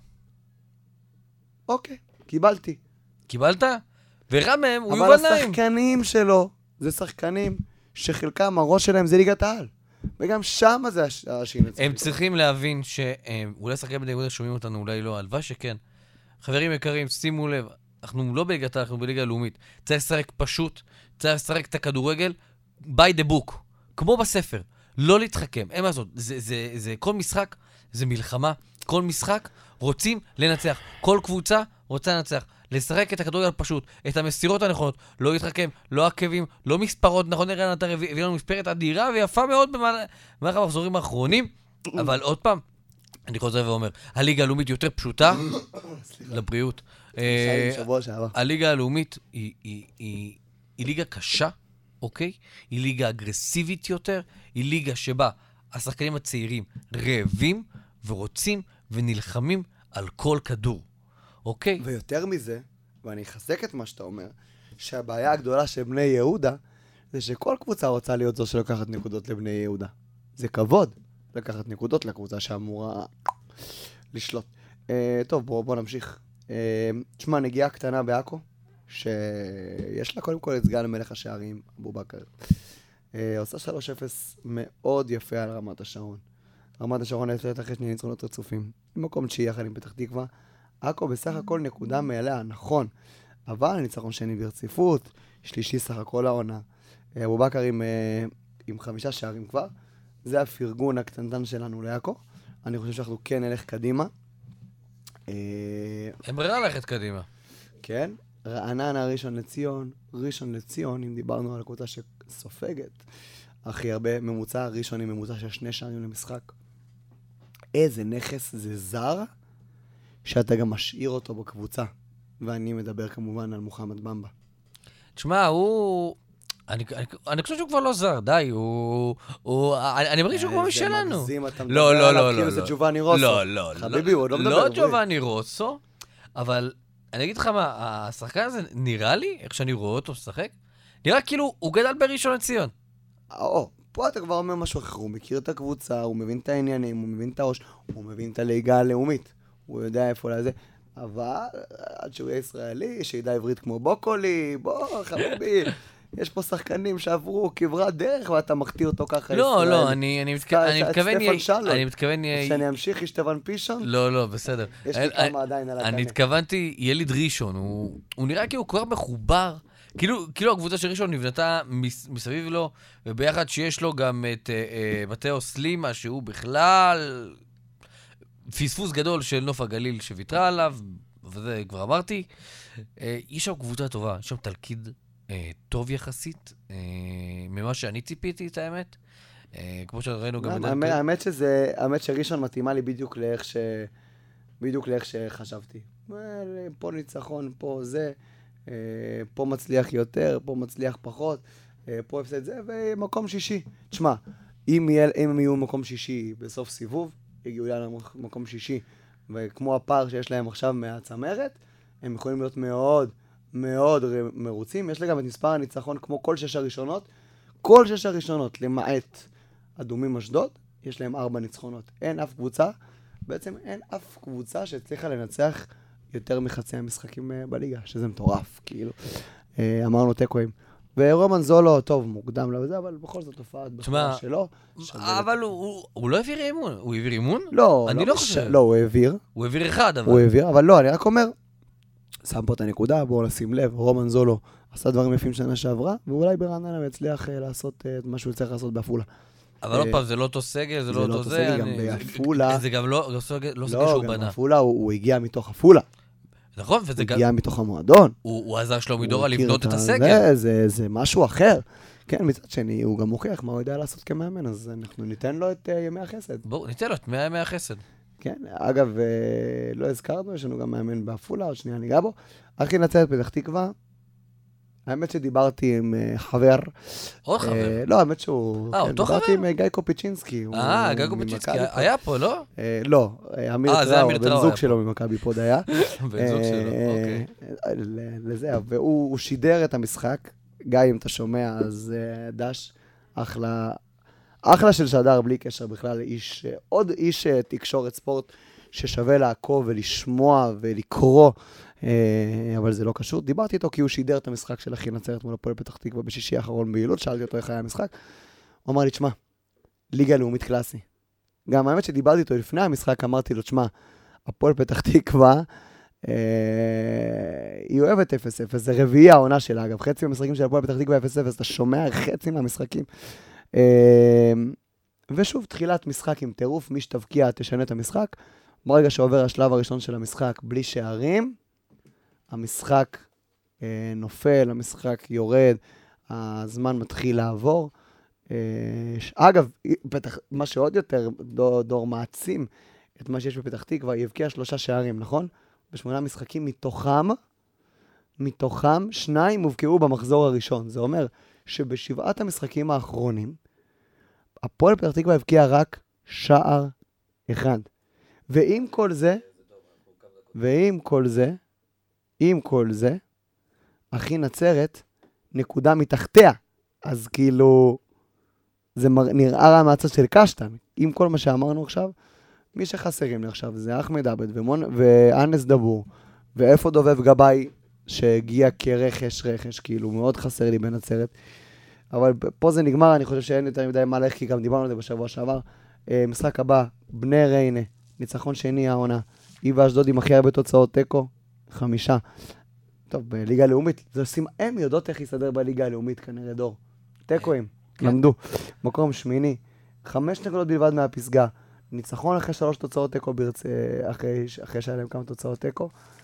אוקיי, קיבלתי. קיבלת? ורם מהם הוא יובל נעים. אבל השחקנים שלו, זה שחקנים שחלקם, הראש שלהם זה ליגת העל. וגם שם זה השינוי. הם צריכים להבין שאולי שחקנים בני יהודה שומעים אותנו, אולי לא, הלוואי שכן. חברים יקרים, שימו לב, אנחנו לא בליגת העל, אנחנו בליגה הלאומית. צריך לשחק פשוט, צריך לשחק את הכדורגל by the book, כמו בספר. לא להתחכם, אין מה זאת. זה, זה, זה, כל משחק זה מלחמה, כל משחק רוצים לנצח. כל קבוצה רוצה לנצח. לשחק את הכדורגל פשוט, את המסירות הנכונות, לא להתחכם, לא עקבים, לא מספרות, נכון, נראה נתר הביא לנו מספרת אדירה ויפה מאוד במהלך המחזורים האחרונים, אבל עוד פעם, אני חוזר ואומר, הליגה הלאומית יותר פשוטה, לבריאות. הליגה הלאומית היא ליגה קשה, אוקיי? היא ליגה אגרסיבית יותר, היא ליגה שבה השחקנים הצעירים רעבים ורוצים ונלחמים על כל כדור. אוקיי. ויותר מזה, ואני אחזק את מה שאתה אומר, שהבעיה הגדולה של בני יהודה, זה שכל קבוצה רוצה להיות זו שלוקחת נקודות לבני יהודה. זה כבוד לקחת נקודות לקבוצה שאמורה לשלוט. אה, טוב, בואו בוא נמשיך. אה, תשמע, נגיעה קטנה בעכו, שיש לה קודם כל את סגן מלך השערים, אבו בכר. אה, עושה שלוש אפס מאוד יפה על רמת השרון. רמת השרון הייתה אחרי שני ניצחונות רצופים. במקום תשיעי יחד עם פתח תקווה. עכו בסך הכל נקודה מעליה, נכון. אבל ניצחון שני ברציפות, שלישי סך הכל העונה. אבו בכר עם, עם חמישה שערים כבר. זה הפרגון הקטנטן שלנו לעכו. אני חושב שאנחנו כן נלך קדימה. אין ברירה ללכת קדימה. כן. רעננה, ראשון לציון, ראשון לציון, אם דיברנו על הקבוצה שסופגת הכי הרבה ממוצע, ראשון עם ממוצע של שני שערים למשחק. איזה נכס זה זר, שאתה גם משאיר אותו בקבוצה. ואני מדבר כמובן על מוחמד במבה. תשמע, הוא... אני, אני, אני חושב שהוא כבר לא זר, די, הוא... הוא אני, אני מרגיש שהוא כבר משלנו. זה מגזים, אתה מדבר לא, לא, עליו לא, כאילו לא, זה לא. ג'ובאני רוסו. לא, לא, חביבי, הוא לא מדבר. לא ג'ובאני רוסו, אבל אני אגיד לך מה, השחקן הזה נראה לי, איך שאני רואה אותו שחק, נראה כאילו הוא גדל בראשון לציון. או, פה אתה כבר אומר משהו אחר, הוא מכיר את הקבוצה, הוא מבין את העניינים, הוא מבין את הראש, הוא מבין את הליגה הלאומית, הוא יודע איפה לזה, אבל עד שהוא יהיה ישראלי, שידע עברית כמו בוקולי, בוא חביבי, יש פה שחקנים שעברו כברת דרך, ואתה מכתיר אותו ככה לא, ישראלי. לא, אני, אני, מתכ... אני מתכוון... סטפן שלום. אני מתכוון... שאני אמשיך, ישתבן פישון? לא, לא, בסדר. יש לי כמה עדיין על הקנה. אני התכוונתי, ילד ראשון, הוא, הוא נראה כאילו כבר מחובר, כאילו, כאילו הקבוצה של ראשון נבנתה מסביב לו, וביחד שיש לו גם את uh, מתאו סלימה, שהוא בכלל פספוס גדול של נוף הגליל שוויתרה עליו, וזה כבר אמרתי. Uh, יש שם קבוצה טובה, יש שם תלכיד uh, טוב יחסית, uh, ממה שאני ציפיתי את האמת. Uh, כמו שראינו גם... האמת, האמת שזה, האמת שראשון מתאימה לי בדיוק לאיך ש... בדיוק לאיך שחשבתי. פה ניצחון, פה זה, פה מצליח יותר, פה מצליח פחות, פה הפסד זה, ומקום שישי. תשמע, אם, אם הם יהיו מקום שישי בסוף סיבוב, יגיעו למקום שישי, וכמו הפער שיש להם עכשיו מהצמרת, הם יכולים להיות מאוד מאוד מרוצים. יש להם את מספר הניצחון כמו כל שש הראשונות, כל שש הראשונות, למעט אדומים אשדוד, יש להם ארבע ניצחונות. אין אף קבוצה, בעצם אין אף קבוצה שהצליחה לנצח יותר מחצי המשחקים בליגה, שזה מטורף, כאילו. אמרנו טקואים. ורומן זולו, טוב, מוקדם לזה, אבל בכל זאת הופעת בחורה שלו. אבל הוא לא העביר אימון. הוא העביר אימון? לא, אני לא חושב. לא, הוא העביר. הוא העביר אחד, אבל. הוא העביר, אבל לא, אני רק אומר, שם פה את הנקודה, בואו נשים לב, רומן זולו עשה דברים יפים שנה שעברה, ואולי ברעננה הוא יצליח לעשות את מה שהוא צריך לעשות באפולה. אבל לא פעם, זה לא אותו סגל, זה לא אותו זה. זה לא אותו סגל, גם באפולה. זה גם לא סגל שהוא בנה. לא, גם באפולה הוא הגיע מתוך אפולה. נכון, וזה גם... הגיע מתוך המועדון. הוא עזר שלומי דורה לבנות את הסגל. זה משהו אחר. כן, מצד שני, הוא גם מוכיח מה הוא יודע לעשות כמאמן, אז אנחנו ניתן לו את uh, ימי החסד. בואו, ניתן לו את מאה ימי החסד. כן, אגב, uh, לא הזכרנו, יש לנו גם מאמן בעפולה, עוד שנייה ניגע בו. אחי נצרת פתח תקווה, האמת שדיברתי עם uh, חבר. עוד חבר? Uh, לא, האמת שהוא... אה, כן, אותו חבר? דיברתי עם uh, גיא קופיצ'ינסקי. אה, גיא קופיצ'ינסקי, היה פה, לא? Uh, לא, uh, אמיר אה, זה טראו, אמיר בן טראו זוג היה שלו ממכבי פוד היה. בן זוג שלו, אוקיי. לזה, והוא שידר את המשחק. גיא, אם אתה שומע, אז uh, דש, אחלה, אחלה של שדר, בלי קשר בכלל, איש, עוד איש תקשורת ספורט ששווה לעקוב ולשמוע ולקרוא, אבל זה לא קשור. דיברתי איתו כי הוא שידר את המשחק של אחי נצרת מול הפועל פתח תקווה בשישי האחרון ביעילות, שאלתי אותו איך היה המשחק, הוא אמר לי, תשמע, ליגה לאומית קלאסי. גם האמת שדיברתי איתו לפני המשחק, אמרתי לו, תשמע, הפועל פתח תקווה, היא אוהבת אפס אפס, זה רביעי העונה שלה, אגב, חצי מהמשחקים של הפועל פתח תקווה אפס אפס, אתה שומע חצי מהמשחקים. ושוב, תחילת משחק עם טירוף, מי שתבקיע תשנה את המשחק. ברגע שעובר השלב הראשון של המשחק בלי שערים, המשחק אה, נופל, המשחק יורד, הזמן מתחיל לעבור. אה, ש... אגב, פתח... מה שעוד יותר דור, דור מעצים את מה שיש בפתח תקווה, היא הבקיעה שלושה שערים, נכון? בשמונה משחקים מתוכם, מתוכם שניים הובקעו במחזור הראשון. זה אומר שבשבעת המשחקים האחרונים, הפועל פתח תקווה הבקיע רק שער אחד. ועם כל זה, ועם כל זה, עם כל זה, אחי נצרת נקודה מתחתיה. אז כאילו, זה נראה רע מהצד של קשטן. עם כל מה שאמרנו עכשיו, מי שחסרים לי עכשיו זה אחמד עבד ואנס דבור, ואיפה דובב גבאי שהגיע כרכש רכש, כאילו מאוד חסר לי בנצרת. אבל פה זה נגמר, אני חושב שאין יותר מדי מה לך, כי גם דיברנו על זה בשבוע שעבר. משחק הבא, בני ריינה, ניצחון שני העונה. היא ואשדוד עם הכי הרבה תוצאות תיקו, חמישה. טוב, בליגה הלאומית, זה עושים, הם יודעות איך יסדר בליגה הלאומית כנראה דור. תיקואים, למדו. מקום שמיני, חמש נקודות בלבד מהפסגה. ניצחון אחרי שלוש תוצאות תיקו, אחרי, אחרי שהיה להם כמה תוצאות תיקו.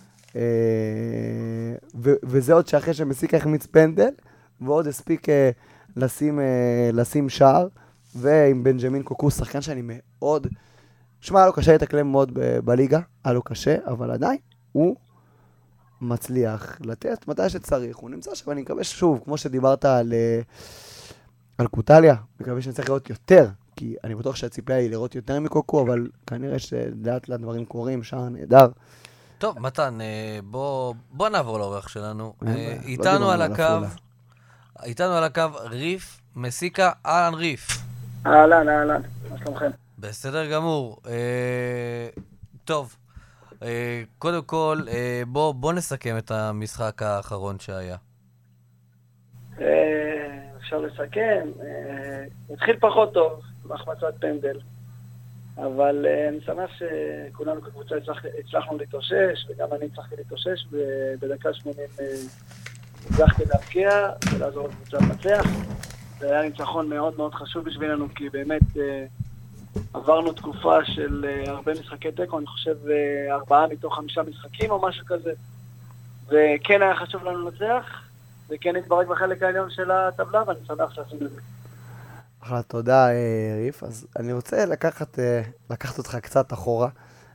וזה עוד שאחרי שמסיק החמיץ פנדל, ועוד הספיק לשים, לשים שער, ועם בנג'מין קוקוס, שחקן שאני מאוד... שמע, היה לו קשה להתאקלם מאוד ב- בליגה, היה לו קשה, אבל עדיין הוא מצליח לתת מתי שצריך. הוא נמצא שם, אני מקווה ששוב, כמו שדיברת על, על קוטליה, אני מקווה שנצטרך לראות יותר, כי אני בטוח שהציפייה היא לראות יותר מקוקו, אבל כנראה שדעת לדברים קורים, שער נהדר. טוב, מתן, בוא, בוא נעבור לאורח שלנו. איתנו על הקו, איתנו על הקו ריף מסיקה, אהלן ריף. אהלן, אהלן, מה שלומכם? בסדר גמור. אה, טוב, אה, קודם כל, אה, בוא, בוא נסכם את המשחק האחרון שהיה. אה, אפשר לסכם. אה, התחיל פחות טוב, בהחמצת פנדל. אבל אה, אני שמח שכולנו כקבוצה הצלח, הצלחנו להתאושש, וגם אני הצלחתי להתאושש, ובדקה שמונים אה, הצלחתי להבקיע ולעזור לקבוצה לנצח. זה היה ניצחון מאוד מאוד חשוב בשבילנו, כי באמת... אה, עברנו תקופה של uh, הרבה משחקי טקו, אני חושב uh, ארבעה מתוך חמישה משחקים או משהו כזה. וכן היה חשוב לנו לנצח, וכן התברק בחלק העליון של הטבלה, ואני שמח שעשינו את זה. אחלה, תודה ריף. אז אני רוצה לקחת, לקחת אותך קצת אחורה.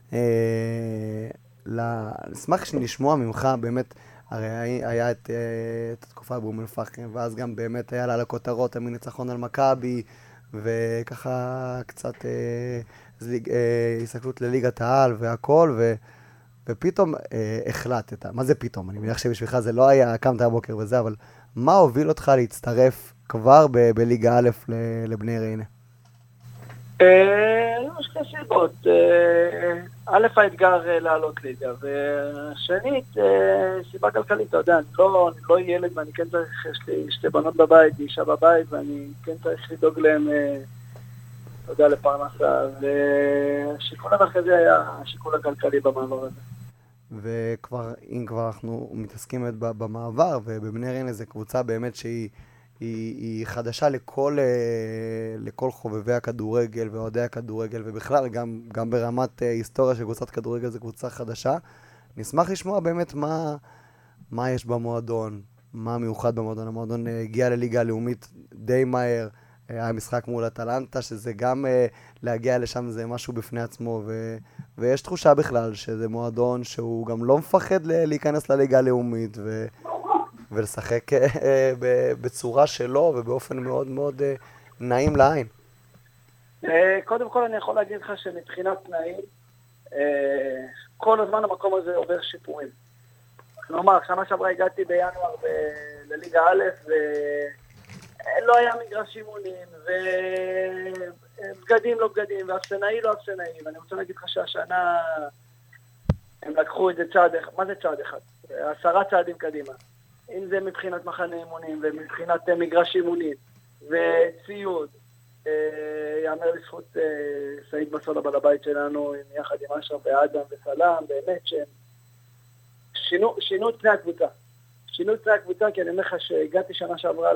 נשמח שנשמוע ממך, באמת, הרי היה את, את התקופה באום אל-פחם, ואז גם באמת היה לה לכותרות, המניצחון על מכבי, וככה קצת אה, זליג, אה, הסתכלות לליגת העל והכל, ו, ופתאום אה, החלטת. מה זה פתאום? אני מניח שבשבילך זה לא היה, קמת הבוקר וזה, אבל מה הוביל אותך להצטרף כבר ב, בליגה א' לבני ריינה? היו שתי סיבות. א', האתגר לעלות ליגה, ושנית, סיבה כלכלית, אתה יודע, אני לא ילד ואני כן צריך, יש לי שתי בנות בבית, אישה בבית, ואני כן צריך לדאוג להם, אתה יודע, לפרנסה, והשיקול המרכזי היה השיקול הכלכלי במעבר הזה. וכבר, אם כבר אנחנו מתעסקים במעבר, ובבני ריינה זו קבוצה באמת שהיא היא, היא חדשה לכל, לכל חובבי הכדורגל ואוהדי הכדורגל, ובכלל גם, גם ברמת היסטוריה של קבוצת כדורגל זו קבוצה חדשה. נשמח לשמוע באמת מה, מה יש במועדון, מה מיוחד במועדון. המועדון הגיע לליגה הלאומית די מהר, היה משחק מול אטלנטה, שזה גם להגיע לשם זה משהו בפני עצמו, ו... ויש תחושה בכלל שזה מועדון שהוא גם לא מפחד להיכנס לליגה הלאומית, ו... ולשחק בצורה שלו ובאופן מאוד מאוד נעים לעין. קודם כל אני יכול להגיד לך שמבחינת תנאים, כל הזמן המקום הזה עובר שיפורים. כלומר, שנה שעברה הגעתי בינואר לליגה א' ולא היה מגרש אימונים, ובגדים לא בגדים, ואפסנאי לא אפסנאי, ואני רוצה להגיד לך שהשנה הם לקחו את זה צעד אחד, מה זה צעד אחד? עשרה צעדים קדימה. אם זה מבחינת מחנה אימונים ומבחינת מגרש אימונים וציוד, יאמר לזכות סעיד מסול הבעל הבית שלנו יחד עם אשר ואדם וסלם, באמת שהם שינו, שינו את פני הקבוצה. שינו את פני הקבוצה, כי אני אומר לך שהגעתי שנה שעברה ל...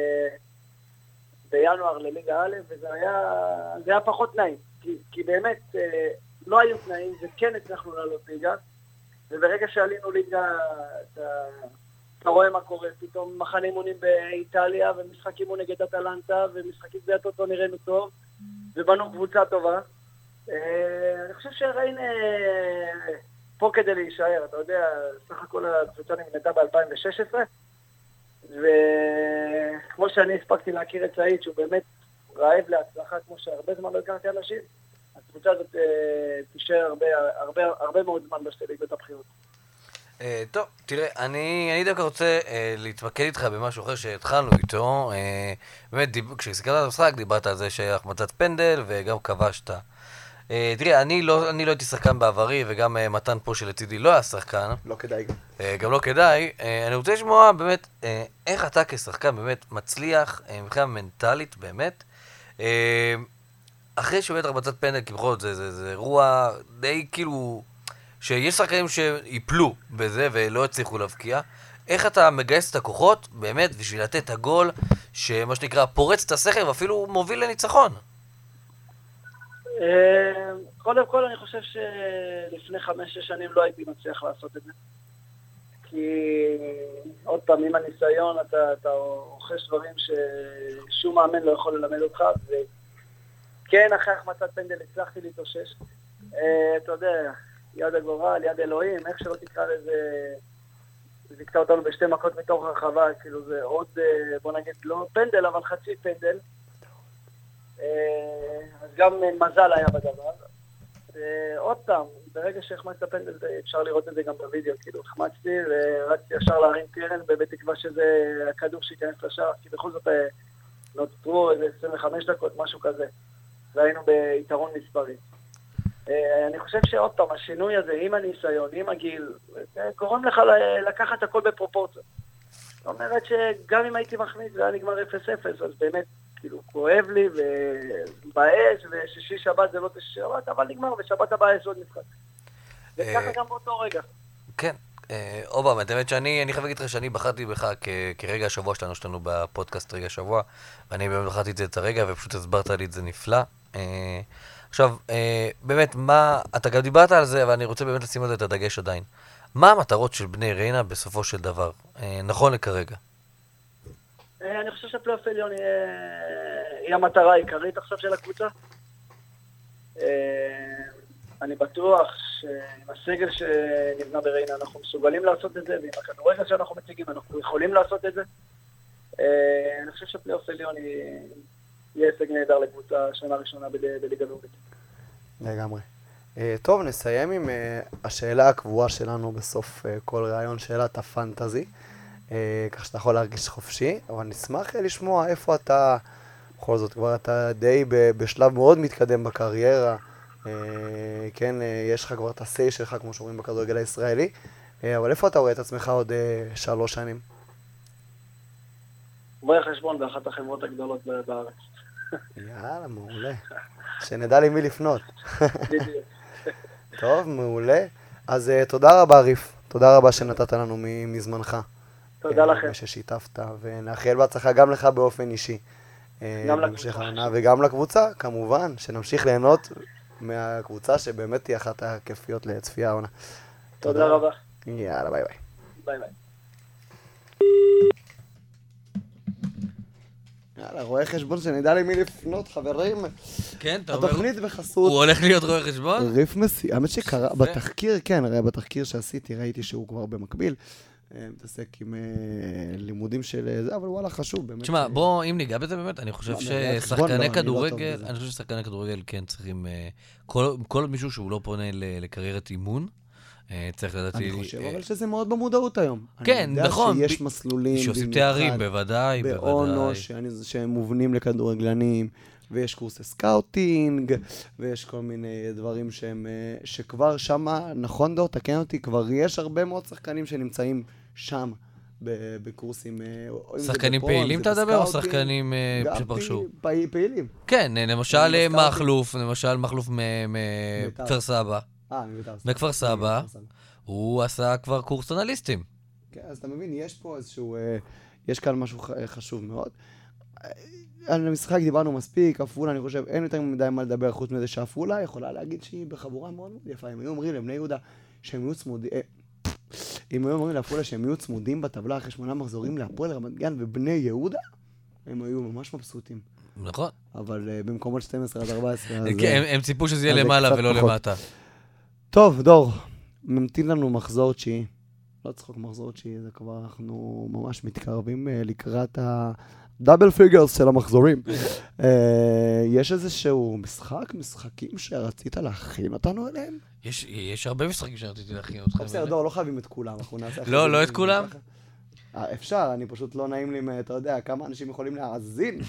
בינואר לליגה א', וזה היה, זה היה פחות תנאים, כי, כי באמת לא היו תנאים, וכן הצלחנו לעלות ליגה, וברגע שעלינו ליגה, אתה, אתה רואה מה קורה, פתאום מחנה אימונים באיטליה, ומשחק אימון נגד אטלנטה, ומשחקים ביתו נראינו טוב, ובנו קבוצה טובה. אני חושב שראינו פה כדי להישאר, אתה יודע, סך הכל הקבוצה נמנתה ב-אלפיים ושש עשרה, וכמו שאני הספקתי להכיר את סעיד, שהוא באמת רעב להצלחה, כמו שהרבה זמן לא הכרתי אנשים, הקבוצה הזאת תישאר הרבה, הרבה, הרבה מאוד זמן בשתי ליגות הבחירות. טוב, תראה, אני, אני דווקא רוצה אה, להתמקד איתך במשהו אחר שהתחלנו איתו. אה, באמת, דיב, כשהסתכלת על המשחק, דיברת על זה שהיה החמצת פנדל וגם כבשת. אה, תראה, אני לא, אני לא הייתי שחקן בעברי, וגם אה, מתן פה שלצידי לא היה שחקן. לא כדאי גם. אה, גם לא כדאי. אה, אני רוצה לשמוע באמת, אה, איך אתה כשחקן באמת מצליח, אה, מבחינה מנטלית באמת, אה, אחרי שבאמת החמצת פנדל, כי בכל זאת זה, זה, זה אירוע די כאילו... שיש שחקנים שיפלו בזה ולא הצליחו להבקיע, איך אתה מגייס את הכוחות באמת בשביל לתת את הגול שמה שנקרא פורץ את הסכר ואפילו מוביל לניצחון? קודם כל אני חושב שלפני חמש-שש שנים לא הייתי מצליח לעשות את זה, כי עוד פעם עם הניסיון אתה, אתה אוחש דברים ששום מאמן לא יכול ללמד אותך, וכן אחרי החמצת פנדל הצלחתי להתאושש. אתה יודע, יד הגורל, יד אלוהים, איך שלא תקרא לזה, זיקתה אותנו בשתי מכות מתוך הרחבה, כאילו זה עוד, בוא נגיד, לא פנדל, אבל חצי פנדל. אז גם מזל היה בדבר. עוד פעם, ברגע שהחמצת פנדל, אפשר לראות את זה גם בווידאו, כאילו החמצתי ורצתי ישר להרים קרן, בתקווה שזה הכדור שייכנס לשער, כי בכל זאת נותרו איזה עשרים וחמש דקות, משהו כזה, והיינו ביתרון מספרי. אני חושב שעוד פעם, השינוי הזה, עם הניסיון, עם הגיל, זה גורם לך לקחת הכל בפרופורציה. זאת אומרת שגם אם הייתי מחמיץ והיה נגמר אפס אפס, אז באמת, כאילו, כואב לי ובאש, ושישי שבת זה לא תשישי שבת, אבל נגמר, ושבת הבאה יש עוד משחק. וככה גם באותו רגע. כן. אובה, באמת שאני, אני חייב להגיד לך שאני בחרתי בך כרגע השבוע שלנו, שלנו בפודקאסט רגע השבוע, ואני באמת בחרתי את זה את הרגע, ופשוט הסברת לי את זה נפלא. עכשיו, באמת, מה, אתה גם דיברת על זה, אבל אני רוצה באמת לשים על זה את הדגש עדיין. מה המטרות של בני ריינה בסופו של דבר, נכון לכרגע? אני חושב שהפלייאוף העליון היא המטרה העיקרית עכשיו של הקבוצה. אני בטוח שעם הסגל שנבנה בריינה אנחנו מסוגלים לעשות את זה, ועם הכדורגל שאנחנו מציגים אנחנו יכולים לעשות את זה. אני חושב שהפלייאוף העליון יהיה הישג נהדר לקבוצה שנה ראשונה בליגה לאומית. לגמרי. טוב, נסיים עם השאלה הקבועה שלנו בסוף כל ראיון, שאלת הפנטזי. כך שאתה יכול להרגיש חופשי, אבל נשמח לשמוע איפה אתה, בכל זאת כבר אתה די בשלב מאוד מתקדם בקריירה, כן, יש לך כבר את הסי שלך, כמו שאומרים בכדורגל הישראלי, אבל איפה אתה רואה את עצמך עוד שלוש שנים? רואה חשבון באחת החברות הגדולות בארץ. יאללה, מעולה. שנדע לי מי לפנות. טוב, מעולה. אז תודה רבה, ריף. תודה רבה שנתת לנו מזמנך. תודה לכם. ששיתפת, ונאחל בהצלחה גם לך באופן אישי. גם לקבוצה. וגם לקבוצה, כמובן, שנמשיך ליהנות מהקבוצה שבאמת תהיה אחת הכיפיות לצפייה העונה. תודה רבה. יאללה, ביי ביי. ביי ביי. יאללה, רואה חשבון שנדע למי לפנות, חברים. כן, אתה אומר... התוכנית בחסות... הוא הולך להיות רואה חשבון? ריף מסי... האמת שקרה... בתחקיר, כן, הרי בתחקיר שעשיתי, ראיתי שהוא כבר במקביל. מתעסק עם לימודים של זה, אבל וואלה, חשוב, באמת. תשמע, בוא, אם ניגע בזה באמת, אני חושב ששחקני כדורגל, אני חושב ששחקני כדורגל כן צריכים, כל מישהו שהוא לא פונה לקריירת אימון, צריך לדעתי... אני חושב, אבל שזה מאוד במודעות היום. כן, נכון. אני יודע שיש מסלולים... שעושים תארים, בוודאי, בוודאי. באונו, שהם מובנים לכדורגלנים, ויש קורסי סקאוטינג, ויש כל מיני דברים שהם, שכבר שמה, נכון דור, תקן אותי, כבר יש הרבה מאוד שחקנים שנמצאים שם, בקורסים... שחקנים פעילים אתה מדבר, או שחקנים שפרשו? פעילים. כן, למשל מחלוף, למשל מחלוף מכפר סבא. אה, מכפר סבא, הוא עשה כבר קורס אנליסטים. כן, אז אתה מבין, יש פה איזשהו, יש כאן משהו חשוב מאוד. על המשחק דיברנו מספיק, אפולה, אני חושב, אין יותר מדי מה לדבר חוץ מזה שאפולה יכולה להגיד שהיא בחבורה מאוד מאוד יפה. אם היו אומרים לבני יהודה שהם יהיו צמודים, אם היו אומרים לאפולה שהם יהיו צמודים בטבלה אחרי שמונה מחזורים להפועל רמת גן ובני יהודה, הם היו ממש מבסוטים. נכון. אבל במקומות שתים עשרה עד ארבע עשרה... הם ציפו שזה יהיה למעלה ולא למטה. טוב, דור, ממתין לנו מחזור תשיעי. לא צחוק מחזור תשיעי, זה כבר אנחנו ממש מתקרבים לקראת הדאבל פיגרס של המחזורים. יש איזשהו משחק, משחקים שרצית להכין אותנו אליהם? יש הרבה משחקים שרציתי להכין אותך. בסדר, דור, לא חייבים את כולם. לא, לא את כולם? אפשר, אני פשוט לא נעים לי, אתה יודע, כמה אנשים יכולים להאזין.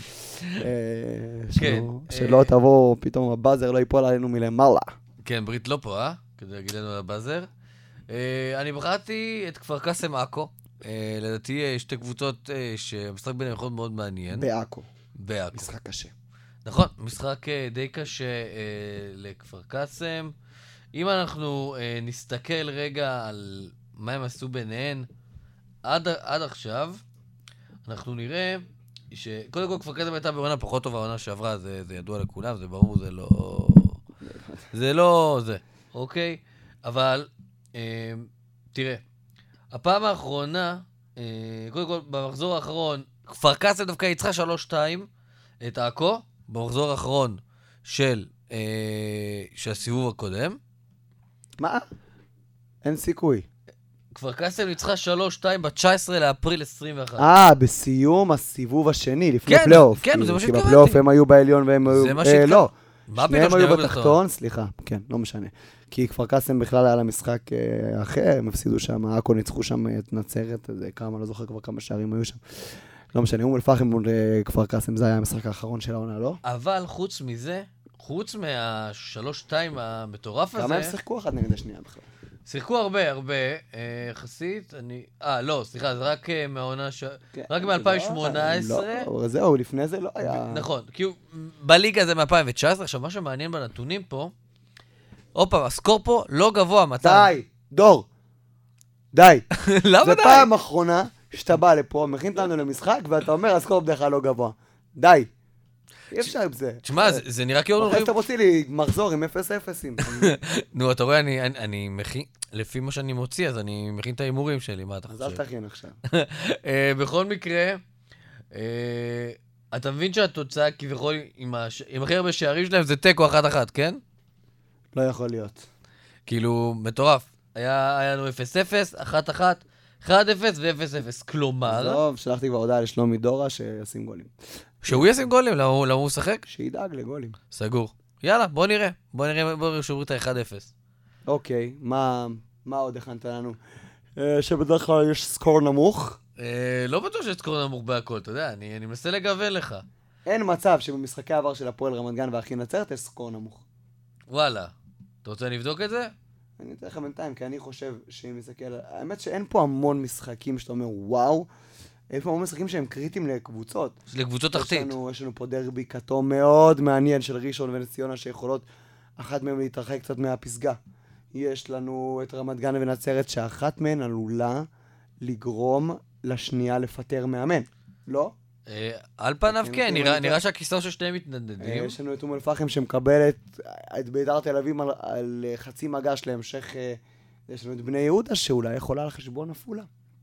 שלא תבוא, פתאום הבאזר לא ייפול עלינו מלמעלה. כן, ברית לא פה, אה? כדי להגיד לנו על הבאזר. אני בחרתי את כפר קאסם עכו. לדעתי שתי קבוצות שהמשחק ביניהם יכול מאוד מעניין. בעכו. בעכו. משחק קשה. נכון, משחק די קשה לכפר קאסם. אם אנחנו נסתכל רגע על מה הם עשו ביניהן עד, עד עכשיו, אנחנו נראה שקודם כל כפר קאסם הייתה בעונה פחות טובה, העונה שעברה, זה, זה ידוע לכולם, זה ברור, זה לא... זה לא זה, אוקיי? אבל, אה, תראה, הפעם האחרונה, אה, קודם כל, במחזור האחרון, כפר קאסם דווקא ייצחה שלוש שתיים את עכו, במחזור האחרון של, אה, של הסיבוב הקודם. מה? אין סיכוי. כפר קאסם ניצחה שלוש שתיים ב-תשעה עשר לאפריל עשרים ואחת. אה, בסיום הסיבוב השני, לפני כן, פלייאוף. כן, זה מה שהתכוונתי. כי בפלייאוף הם היו בעליון והם היו... זה מה שהתכוונתי. לא. מה שניהם היו בתחתון, סליחה, כן, לא משנה. כי כפר קאסם בכלל היה למשחק אחר, הם הפסידו שם, עכו ניצחו שם את נצרת, זה כמה, לא זוכר כבר כמה שערים היו שם. לא משנה, אום אל-פחם מול כפר קאסם, זה היה המשחק האחרון של העונה, לא? אבל חוץ מזה, חוץ מהשלוש שתיים המטורף הזה... כמה הם שיחקו אחד נגד השנייה בכלל? שיחקו הרבה, הרבה, יחסית, אני... אה, לא, סליחה, זה רק מהעונה ש... רק מ-אלפיים שמונה עשרה. לא, זהו, לפני זה לא היה... נכון, כי בליגה זה מ-אלפיים תשע עשרה, עכשיו מה שמעניין בנתונים פה, הופה, הסקור פה לא גבוה, מתן. די, דור, די. למה די? זה פעם אחרונה שאתה בא לפה, מכין אותנו למשחק, ואתה אומר, הסקור בדרך כלל לא גבוה. די. אי אפשר עם זה. תשמע, זה נראה כאילו... אחרי שאתה מוציא לי מחזור עם אפס אפסים. נו, אתה רואה, אני מכין, לפי מה שאני מוציא, אז אני מכין את האימורים שלי, מה אתה חושב? אז אל תכין עכשיו. בכל מקרה, אתה מבין שהתוצאה כביכול עם הכי הרבה שערים שלהם זה טקו אחת אחת, כן? לא יכול להיות. כאילו, מטורף. היה לנו אפס אפס, אחת אחת, אחד אפס ו-אפס אפס. כלומר... טוב, שלחתי כבר הודעה לשלומי דורה שישים גולים. שהוא ישים גולים? למה הוא משחק? שידאג לגולים. סגור. יאללה, בוא נראה. בוא נראה, בוא נראה שהוא את ה-אחד אפס. אוקיי, מה עוד הכנת לנו? שבדרך כלל יש סקור נמוך? לא בטוח שיש סקור נמוך בהכל, אתה יודע, אני מנסה לגוון לך. אין מצב שבמשחקי העבר של הפועל רמת גן והכי נצרת יש סקור נמוך. וואלה. אתה רוצה לבדוק את זה? אני אתן לך בינתיים, כי אני חושב שאם נסתכל... האמת שאין פה המון משחקים שאתה אומר, וואו, יש פה המון משחקים שהם קריטיים לקבוצות. לקבוצות תחתית. יש לנו פה דרבי כתום מאוד מעניין של ראשון ונס ציונה שיכולות אחת מהן להתרחק קצת מהפסגה. יש לנו את רמת גן ונצרת שאחת מהן עלולה לגרום לשנייה לפטר מאמן. לא? על פניו כן, נראה שהכיסאות של שניהם מתנדדים. יש לנו את אום אל-פחם שמקבלת את בית"ר תל אביב על חצי מגש להמשך. יש לנו את בני יהודה שאולי יכולה על חשבון אפולה.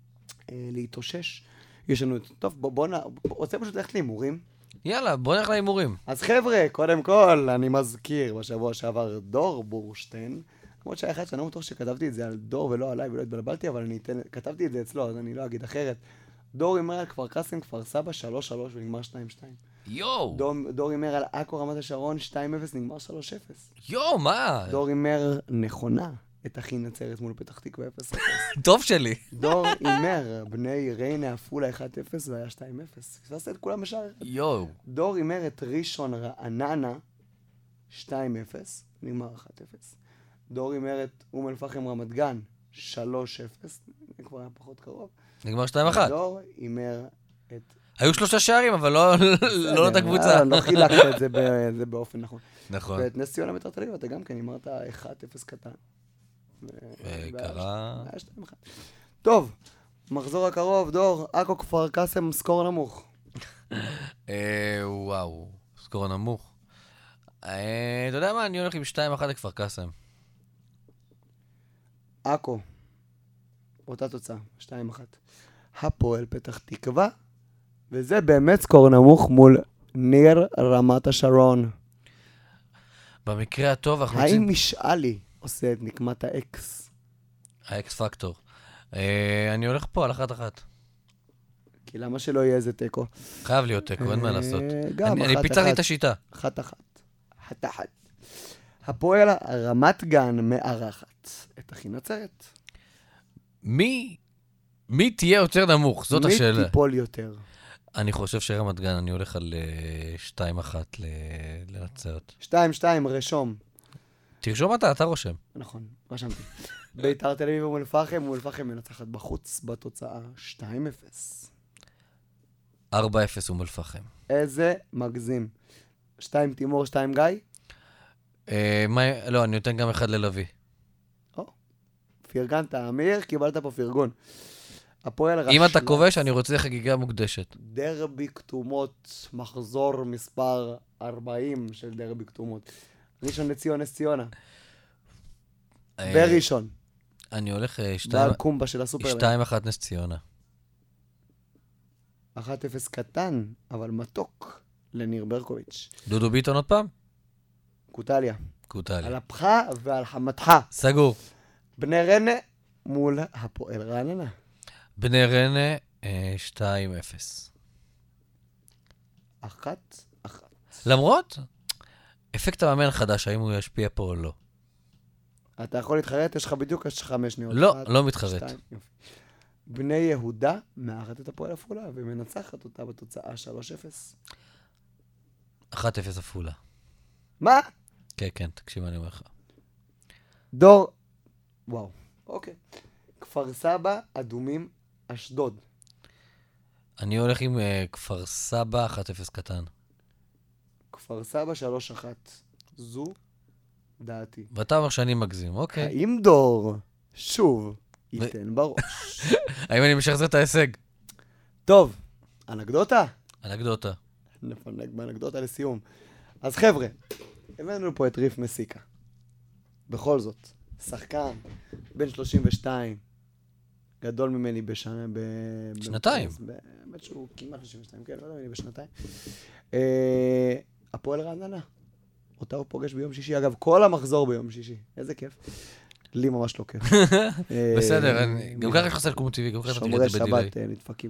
אה, להתאושש. יש לנו, טוב, בוא, בוא, בוא, רוצה פשוט ללכת להימורים? יאללה, בוא נלך להימורים. אז חבר'ה, קודם כל, אני מזכיר, בשבוע שעבר דור בורשטיין, למרות שהיה אחד שאני לא בטוח שכתבתי את זה על דור ולא עליי ולא התבלבלתי, אבל אני אתן, כתבתי את זה אצלו, אז אני לא אגיד אחרת. דור הימר על כפר קאסם, כפר סבא, שלוש שלוש ונגמר שתיים שתיים. יואו! דור, דור הימר על עכו רמת השרון, שתיים אפס, נגמר שלוש אפס. יואו, מה? דור הימר נכונה את אחי נצרת מול פתח תקווה אפס אפס. טוב שלי. דור הימר בני ריינה עפולה אחת אפס והיה שתיים אפס. פספסת את כולם בשער אחד. יואו. דור הימר את ראשון רעננה, שתיים אפס, נגמר אחת אפס. דור הימר את אום אל-פחם רמת גן, שלוש אפס, זה כבר היה פחות קרוב. נגמר שתיים אחת. דור הימר את... היו שלושה שערים, אבל לא לא את הקבוצה. לא חילקת את זה באופן נכון. נכון. ואת נס ציונה ביתר תל אביב, אתה גם כן הימרת אחת אפס קטן. וקרה... היה שתיים אחת. טוב, מחזור הקרוב, דור, עכו כפר קאסם, סקור נמוך. וואו, סקור נמוך. אתה יודע מה, אני הולך עם שתיים אחת לכפר קאסם. עכו, אותה תוצאה, שתיים אחת. הפועל פתח תקווה, וזה באמת סקור נמוך מול ניר רמת השרון. במקרה הטוב, אנחנו האם משאלי עושה את נקמת האקס? האקס פקטור. אני הולך פה על אחת אחת. כי למה שלא יהיה איזה טקו? חייב להיות טקו, אין מה לעשות. גם אני פיצרתי את השיטה. אחת אחת. אחת אחת. הפועל רמת גן מארחת את אחי נצרת. מי, מי תהיה יותר נמוך? זאת השאלה. מי תיפול יותר? אני חושב שרמת גן, אני הולך על שתיים אחת לנצרת. שתיים שתיים, רשום. תרשום אתה, אתה רושם. נכון, רשמתי. ביתר תל אביב אום אל-פחם, אום אל-פחם מנצחת בחוץ בתוצאה שתיים אפס. ארבע אפס אום אל-פחם. איזה מגזים. שתיים תימור, שתיים גיא? לא, אני נותן גם אחד ללוי. או, פרגנת, אמיר, קיבלת פה פרגון. הפועל רשל"צ. אם אתה כובש, אני רוצה חגיגה מוקדשת. דרבי כתומות, מחזור מספר ארבעים של דרבי כתומות. ראשון לציון, נס ציונה. בראשון. אני הולך בקומבה של הסופרלנד. שתיים אחת נס ציונה. אחת אפס קטן, אבל מתוק לניר ברקוביץ'. דודו ביטון עוד פעם? קוטליה. קוטליה. על אפך ועל חמתך. סגור. בני רנה מול הפועל רעננה. בני רנה שתיים אפס. אחת, אחת. למרות, אפקט המאמן חדש, האם הוא ישפיע פה או לא? אתה יכול להתחרט? יש לך בדיוק יש חמש שניות. לא, לא מתחרט. בני יהודה מארחת את הפועל עפולה ומנצחת אותה בתוצאה שלוש אפס. אחת אפס עפולה. מה? כן, כן, תקשיב מה אני אומר לך. דור, וואו, אוקיי. כפר סבא, אדומים, אשדוד. אני הולך עם uh, כפר סבא, אחת אפס קטן. כפר סבא, שלוש אחת. זו דעתי. ואתה אומר שאני מגזים, אוקיי. האם דור, שוב, ייתן בראש? האם אני משחזר את ההישג? טוב, אנקדוטה? אנקדוטה. נפנק באנקדוטה לסיום. אז חבר'ה, הבאנו פה את ריף מסיקה. בכל זאת, שחקן, בן שלושים ושתיים, גדול ממני בשנה... שנתיים. באמת שהוא כמעט שלושים ושתיים, כן, לא יודע ממני בשנתיים. הפועל רעננה. אותה הוא פוגש ביום שישי. אגב, כל המחזור ביום שישי. איזה כיף. לי ממש לא כיף. בסדר, גם ככה יש לך סלקום טבעי, גם ככה אתה תראה את זה בדילי. שומרי שבת נדפקים.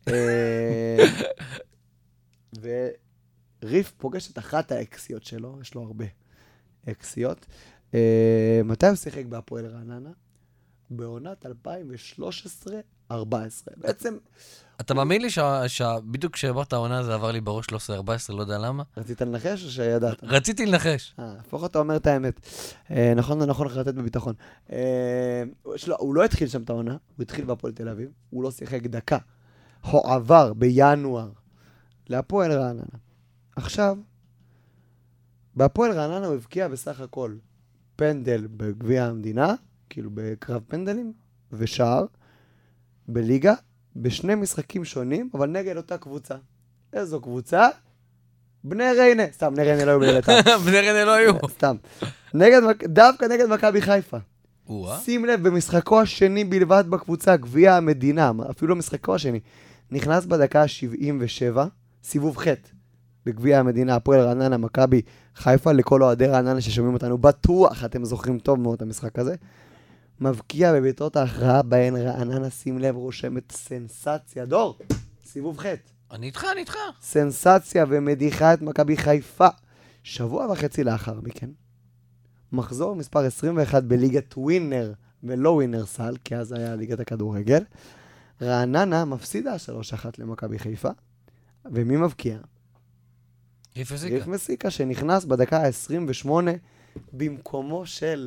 וריף פוגש את אחת האקסיות שלו, יש לו הרבה אקסיות. מתי הוא שיחק בהפועל רעננה? בעונת אלפיים ושלוש עשרה ארבע עשרה. בעצם... אתה מאמין לי שבדיוק כשאמרת העונה זה עבר לי בראש שלוש עשרה ארבע עשרה, לא יודע למה? רצית לנחש או שידעת? רציתי לנחש. אה, לפחות אתה אומר את האמת. נכון, נכון, לך לתת בביטחון. הוא לא התחיל שם את העונה, הוא התחיל בהפועל תל אביב, הוא לא שיחק דקה. הוא עבר בינואר להפועל רעננה. עכשיו, בהפועל רעננה הוא הבקיע בסך הכל פנדל בגביע המדינה, כאילו בקרב פנדלים, ושער, בליגה, בשני משחקים שונים, אבל נגד אותה קבוצה. איזו קבוצה? בני ריינה. סתם, בני ריינה לא היו בליגת העל. בני ריינה לא היו. סתם. דווקא נגד מכבי חיפה. שים לב, במשחקו השני בלבד בקבוצה, גביע המדינה, אפילו משחקו השני, נכנס בדקה ה-שבעים ושבע, סיבוב ח' בגביע המדינה, הפועל רעננה, מכבי חיפה, לכל אוהדי רעננה ששומעים אותנו, בטוח אתם זוכרים טוב מאוד את המשחק הזה, מבקיע בביתות ההכרעה בהן רעננה, שים לב, רושמת סנסציה, דור, סיבוב ח' אני איתך, אני איתך. סנסציה ומדיחה את מכבי חיפה. שבוע וחצי לאחר מכן, מחזור מספר עשרים ואחת בליגת ווינר ולא ווינר סל, כי אז היה ליגת הכדורגל. רעננה מפסידה שלוש אחת למכבי חיפה, ומי מבקיע? ריף מסיקה. ריף מסיקה שנכנס בדקה ה-עשרים ושמונה במקומו של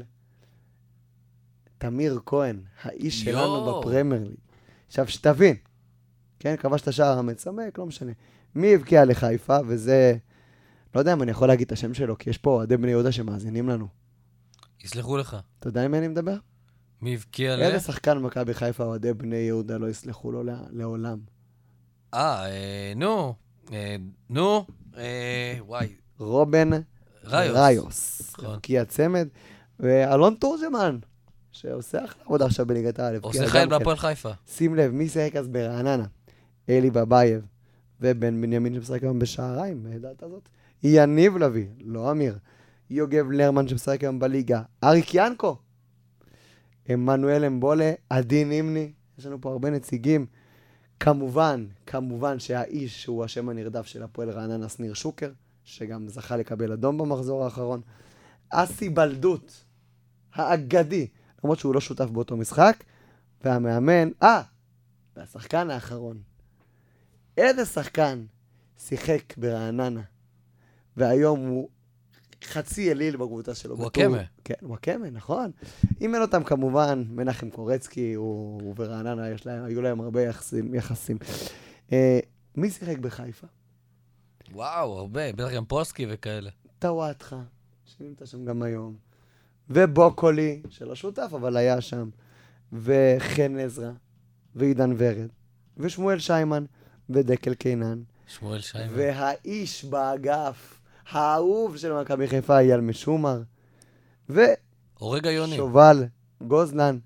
תמיר כהן, האיש שלנו בפרמייר ליג. עכשיו שתבין, כן, כבש את השער המצמק, לא משנה. מי הבקיע לחיפה, וזה, לא יודע אם אני יכול להגיד את השם שלו, כי יש פה אוהדי בני יהודה שמאזינים לנו. יסלחו לך. אתה יודע עם מי אני מדבר? מי הבקיע ל... איזה שחקן מכבי חיפה אוהדי בני יהודה לא יסלחו לו לעולם. אה, נו, נו, וואי. רובן ריוס. הבקיע צמד, ואלון תורג'מן, שעושה אחלה עבודה עכשיו בליגת האלף. עושה חייל בהפועל חיפה. שים לב, מי שיחק אז ברעננה? אלי בבייב ובן בנימין שמשחק היום בשעריים, הידעת הזאת? יניב לוי, לא אמיר. יוגב לרמן שמשחק היום בליגה. אריק ינקו. אמנואל אמבולה, עדי נימני. יש לנו פה הרבה נציגים. כמובן, כמובן שהאיש שהוא השם הנרדף של הפועל רעננה, שניר שוקר, שגם זכה לקבל אדום במחזור האחרון. אסי בלדות, האגדי, למרות שהוא לא שותף באותו משחק, והמאמן, אה, והשחקן האחרון. איזה שחקן שיחק ברעננה, והיום הוא חצי אליל בקבוצה שלו. וואקמה. כן, וואקמה, נכון. אימן אותם כמובן, מנחם קורצקי, הוא ברעננה, יש להם, היו להם הרבה יחסים. יחסים. אה, מי שיחק בחיפה? וואו, הרבה, בטח גם פוסקי וכאלה. טוואטחה, שנמצא שם גם היום. ובוקולי, שלא שותף, אבל היה שם. וחן עזרא, ועידן ורד, ושמואל שיימן, ודקל קינן. שמואל שיימן. והאיש באגף, האהוב של מכבי חיפה, אייל משומר. ו... אורגה יוני. שובל גוזלן.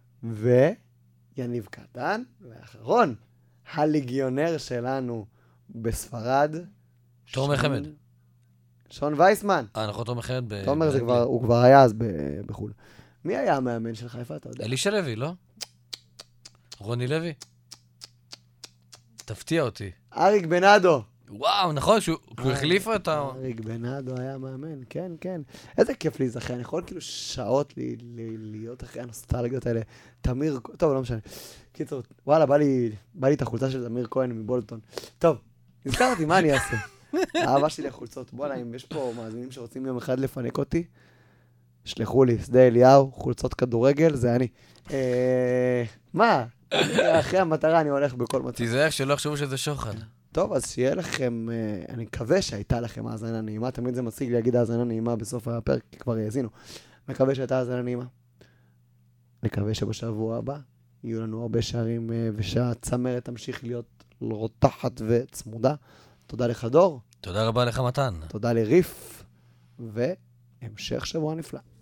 ויניב קטן. ואחרון, הליגיונר שלנו בספרד. תומר חמד. שון וייסמן. אה, נכון, תומר חמד. ב... תומר זה כבר, הוא כבר היה אז ב- בחול. מי היה המאמן של חיפה, אתה יודע? אלישע לוי, לא? רוני לוי? תפתיע אותי. אריק בנאדו. וואו, נכון, שהוא החליף אותה. אריק בנאדו היה מאמן, כן, כן. איזה כיף להיזכר, אני יכול כאילו שעות להיות אחרי הנוסטלגיות האלה. תמיר, טוב, לא משנה. קיצור, וואלה, בא לי את החולצה של תמיר כהן מבולטון. טוב, נזכרתי, מה אני אעשה? האהבה שלי לחולצות. בוא'לה, אם יש פה מאזינים שרוצים יום אחד לפנק אותי, שלחו לי, שדה אליהו, חולצות כדורגל, זה אני. מה? אחרי המטרה אני הולך בכל מצב. תיזהר שלא יחשבו שזה שוחד. טוב, אז שיהיה לכם, אני מקווה שהייתה לכם האזנה נעימה, תמיד זה מציג להגיד האזנה נעימה בסוף הפרק, כי כבר יאזינו. מקווה שהייתה האזנה נעימה. נקווה שבשבוע הבא יהיו לנו הרבה שערים, ושהצמרת תמשיך להיות רותחת וצמודה. תודה לך דור. תודה רבה לך מתן. תודה לריף, והמשך שבוע נפלא.